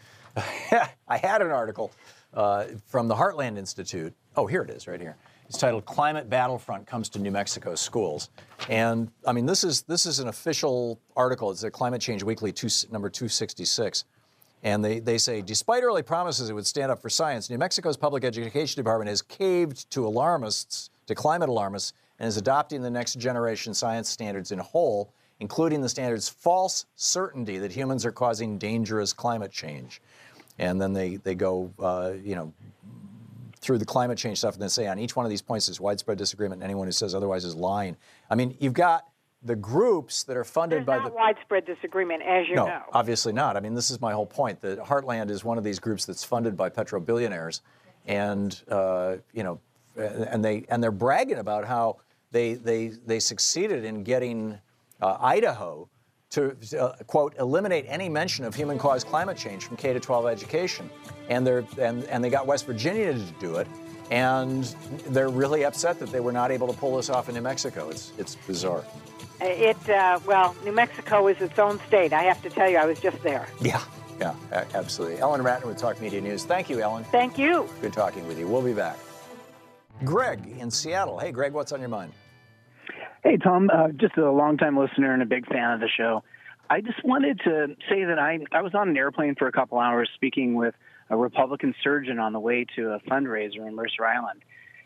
S4: I had an article uh, from the Heartland Institute. Oh, here it is, right here. It's titled "Climate Battlefront Comes to New Mexico Schools," and I mean, this is this is an official article. It's a Climate Change Weekly, two, number two sixty-six. And they, they say, despite early promises it would stand up for science, New Mexico's public education department has caved to alarmists, to climate alarmists, and is adopting the next generation science standards in whole, including the standard's false certainty that humans are causing dangerous climate change. and then they they go, uh, you know, through the climate change stuff, and then say on each one of these points there's widespread disagreement, and anyone who says otherwise is lying. I mean, you've got the groups that are funded
S16: There's
S4: by
S16: not
S4: the
S16: widespread disagreement, as you
S4: no,
S16: know.
S4: obviously not. I mean, this is my whole point. That Heartland is one of these groups that's funded by petro-billionaires, and uh, you know, and they and they're bragging about how they they they succeeded in getting uh, Idaho to uh, quote eliminate any mention of human-caused climate change from K to twelve education, and they're and and they got West Virginia to do it, and they're really upset that they were not able to pull this off in New Mexico. It's it's bizarre.
S16: It uh, well, New Mexico is its own state. I have to tell you, I was just there.
S4: Yeah, yeah, a- absolutely. Ellen Ratner with Talk Media News. Thank you, Ellen.
S16: Thank you.
S4: Good talking with you. We'll be back. Greg in Seattle. Hey, Greg, what's on your mind?
S17: Hey, Tom, uh, just a longtime listener and a big fan of the show. I just wanted to say that I, I was on an airplane for a couple hours speaking with a Republican surgeon on the way to a fundraiser in Mercer Island.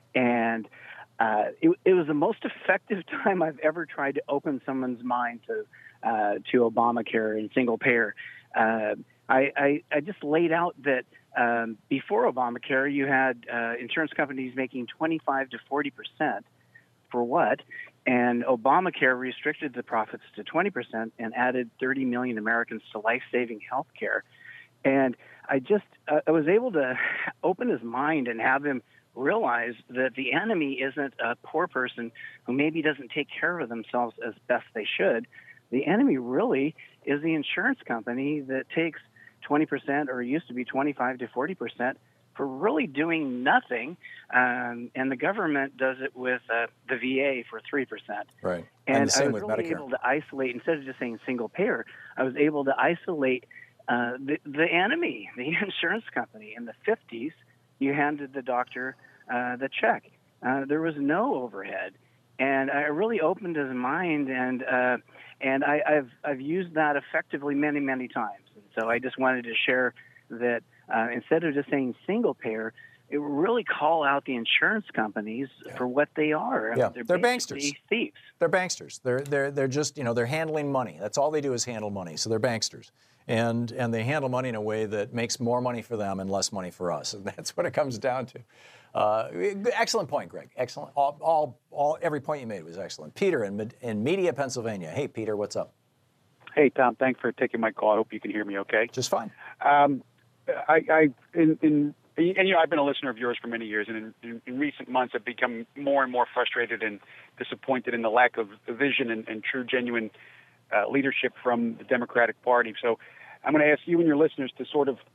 S17: And uh, it, it was the most effective time I've ever tried to open someone's mind to uh, to Obamacare and single payer. Uh, I, I, I just laid out that um, before Obamacare, you had uh, insurance companies making twenty-five to forty percent for what? And Obamacare restricted the profits to twenty percent and added thirty million Americans to life-saving health care. And I just, uh, I was able to open his mind and have him realize that the enemy isn't a poor person who maybe doesn't take care of themselves as best they should. The enemy really is the insurance company that takes twenty percent, or used to be twenty-five to forty percent, for really doing nothing, um, and the government does it with uh, the V A for three percent.
S4: Right.
S17: And,
S4: And the same
S17: I was
S4: with
S17: really
S4: Medicare.
S17: able to isolate, instead of just saying single payer, I was able to isolate uh, the, the enemy, the insurance company. In the fifties, you handed the doctor uh, the check. Uh, there was no overhead. And I really opened his mind, and uh, and I, I've I've used that effectively many, many times. And so I just wanted to share that uh, instead of just saying single payer, it would really call out the insurance companies for what they are. I
S4: Yeah,
S17: mean, they're,
S4: they're
S17: basically
S4: banksters.
S17: thieves.
S4: They're banksters. They're they're they're just you know they're handling money. That's all they do is handle money. So they're banksters, and and they handle money in a way that makes more money for them and less money for us. And that's what it comes down to. Uh, excellent point, Greg. Excellent. All, all all every point you made was excellent. Peter in Med- in Media, Pennsylvania. Hey, Peter, what's up?
S18: Hey, Tom. Thanks for taking my call. I hope you can hear me okay.
S4: Just fine.
S18: Um, I, I in, in and you know I've been a listener of yours for many years, and in, in, in recent months I've become more and more frustrated and disappointed in the lack of vision and, and true, genuine uh, leadership from the Democratic Party. So I'm going to ask you and your listeners to sort of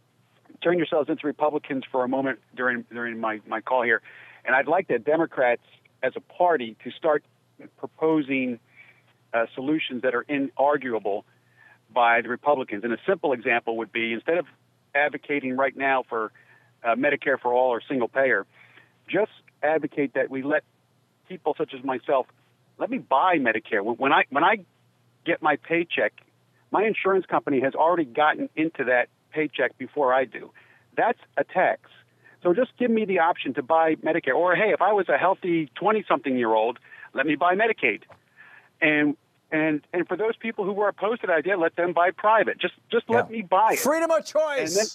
S18: turn yourselves into Republicans for a moment during during my, my call here. And I'd like the Democrats as a party to start proposing uh, solutions that are inarguable by the Republicans. And a simple example would be, instead of advocating right now for uh, Medicare for all or single payer, just advocate that we let people such as myself, let me buy Medicare. When I when I get my paycheck, my insurance company has already gotten into that paycheck before I do. That's a tax. So just give me the option to buy Medicare. Or, hey, if I was a healthy twenty-something-year-old, let me buy Medicaid. And and and for those people who were opposed to that idea, let them buy private. Just just let me buy it.
S4: Freedom of choice.
S18: And then,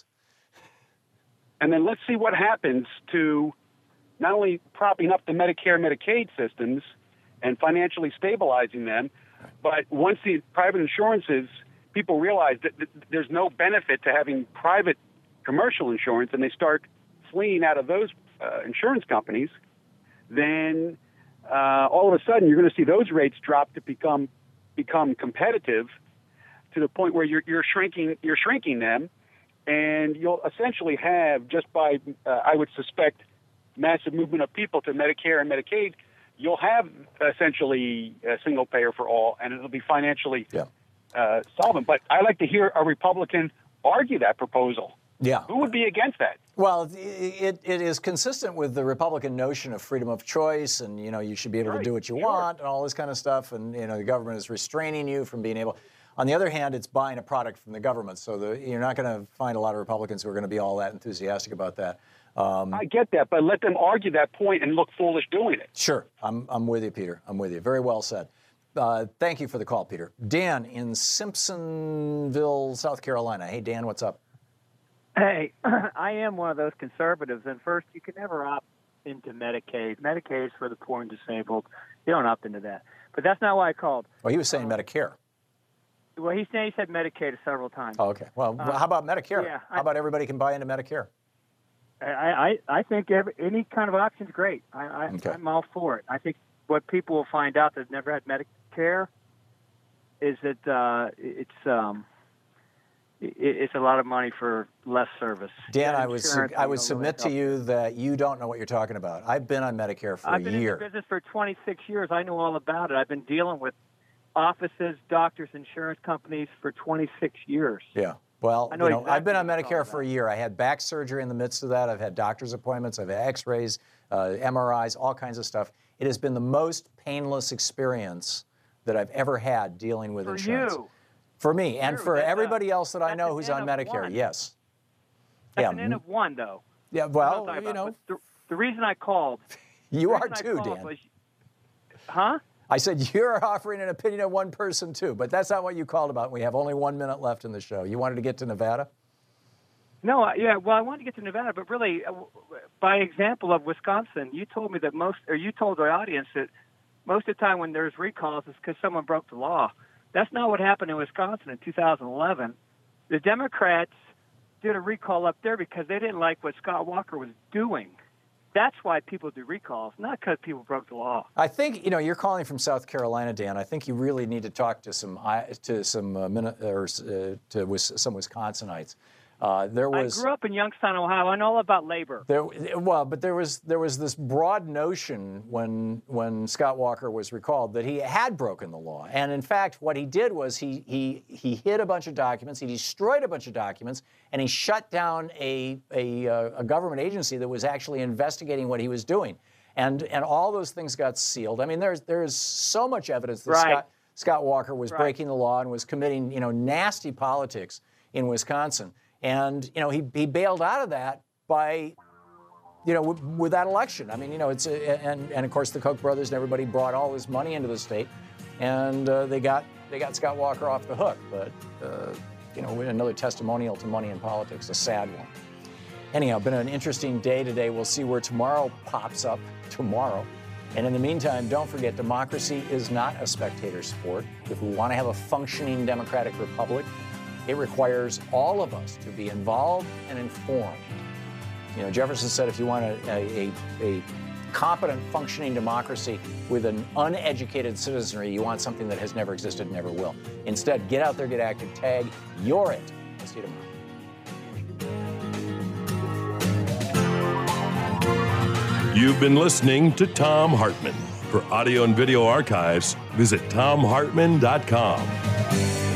S18: and then let's see what happens to not only propping up the Medicare and Medicaid systems and financially stabilizing them, but once the private insurances, people realize that th- there's no benefit to having private commercial insurance, and they start fleeing out of those uh, insurance companies, then uh, all of a sudden you're going to see those rates drop to become become competitive to the point where you're, you're shrinking you're shrinking them, and you'll essentially have, just by uh, I would suspect massive movement of people to Medicare and Medicaid, you'll have essentially a single payer for all, and it'll be financially
S4: yeah.
S18: uh, solvent. But I like to hear a Republican argue that proposal.
S4: Yeah.
S18: Who would be against that?
S4: Well, it, it is consistent with the Republican notion of freedom of choice, and you know you should be able
S18: Right,
S4: to do what you
S18: sure.
S4: want and all this kind of stuff, and you know the government is restraining you from being able. On the other hand, it's buying a product from the government, so the, you're not going to find a lot of Republicans who are going to be all that enthusiastic about that. Um,
S18: I get that, but let them argue that point and look foolish doing it.
S4: Sure, I'm I'm with you, Peter. I'm with you. Very well said. Uh, thank you for the call, Peter. Dan in Simpsonville, South Carolina. Hey, Dan, what's up?
S19: Hey, I am one of those conservatives. And first, you can never opt into Medicaid. Medicaid is for the poor and disabled. You don't opt into that. But that's not why I called.
S4: Well, he was saying Medicare.
S19: Well, he said, he said Medicaid several times.
S4: Oh, okay. Well,
S19: Uh,
S4: how about Medicare?
S19: yeah, I-
S4: how about everybody can buy into Medicare?
S19: I, I, I think every, any kind of option is great. I, I,
S4: Okay.
S19: I'm all for it. I think what people will find out that have never had Medicare is that uh, it's um, it, it's a lot of money for less service.
S4: Dan,
S19: Yeah,
S4: I would su-
S19: insurance,
S4: I
S19: you
S4: would
S19: know,
S4: submit to
S19: help.
S4: you that you don't know what you're talking about. I've been on Medicare for
S19: I've
S4: a
S19: been
S4: year.
S19: in the business for twenty-six years. I know all about it. I've been dealing with offices, doctors, insurance companies for twenty-six years.
S4: Yeah. Well,
S19: I know
S4: you know,
S19: exactly
S4: I've been on
S19: what you're
S4: Medicare for a year. I had back surgery in the midst of that. I've had doctor's appointments. I've had x-rays, uh, M R Is, all kinds of stuff. It has been the most painless experience that I've ever had dealing with
S19: For
S4: insurance.
S19: you.
S4: For me, and
S19: Sure,
S4: for
S19: that's a-
S4: everybody else that I
S19: that's
S4: know
S19: an
S4: who's
S19: N
S4: on
S19: of
S4: Medicare,
S19: one.
S4: yes.
S19: That's
S4: yeah.
S19: an N of one, though.
S4: Yeah,
S19: I'm
S4: well,
S19: not talking
S4: you
S19: about-
S4: know.
S19: but The, the reason I called.
S4: You
S19: the
S4: are
S19: reason I
S4: too,
S19: called
S4: Dan.
S19: was- huh?
S4: I said you're offering an opinion of one person too, but that's not what you called about. We have only one minute left in the show. You wanted to get to Nevada?
S19: No, I- yeah. Well, I wanted to get to Nevada, but really, uh, w- by example of Wisconsin, you told me that most, or you told the audience that most of the time when there's recalls, it's because someone broke the law. That's not what happened in Wisconsin in two thousand eleven. The Democrats did a recall up there because they didn't like what Scott Walker was doing. That's why people do recalls, not because people broke the law.
S4: I think you know you're calling from South Carolina, Dan. I think you really need to talk to some to some uh, Min- or uh, to Wis- some Wisconsinites. Uh, there was.
S19: I grew up in Youngstown, Ohio. I know all about labor.
S4: There, well, but there was there was this broad notion when when Scott Walker was recalled that he had broken the law, and in fact, what he did was he he he hid a bunch of documents, he destroyed a bunch of documents, and he shut down a a, uh, a government agency that was actually investigating what he was doing, and and all those things got sealed. I mean, there's there's so much evidence that
S19: Right.
S4: Scott Scott Walker was
S19: Right.
S4: breaking the law and was committing you know nasty politics in Wisconsin. And, you know, he, he bailed out of that by, you know, w- with that election. I mean, you know, it's, a, and, and of course the Koch brothers and everybody brought all this money into the state and uh, they got they got Scott Walker off the hook. But, uh, you know, another testimonial to money in politics, a sad one. Anyhow, been an interesting day today. We'll see where tomorrow pops up tomorrow. And in the meantime, don't forget, democracy is not a spectator sport. If we want to have a functioning democratic republic, it requires all of us to be involved and informed. You know, Jefferson said if you want a, a, a competent, functioning democracy with an uneducated citizenry, you want something that has never existed and never will. Instead, get out there, get active, tag, you're it. We'll see you tomorrow.
S3: You've been listening to Thom Hartmann. For audio and video archives, visit thom hartmann dot com.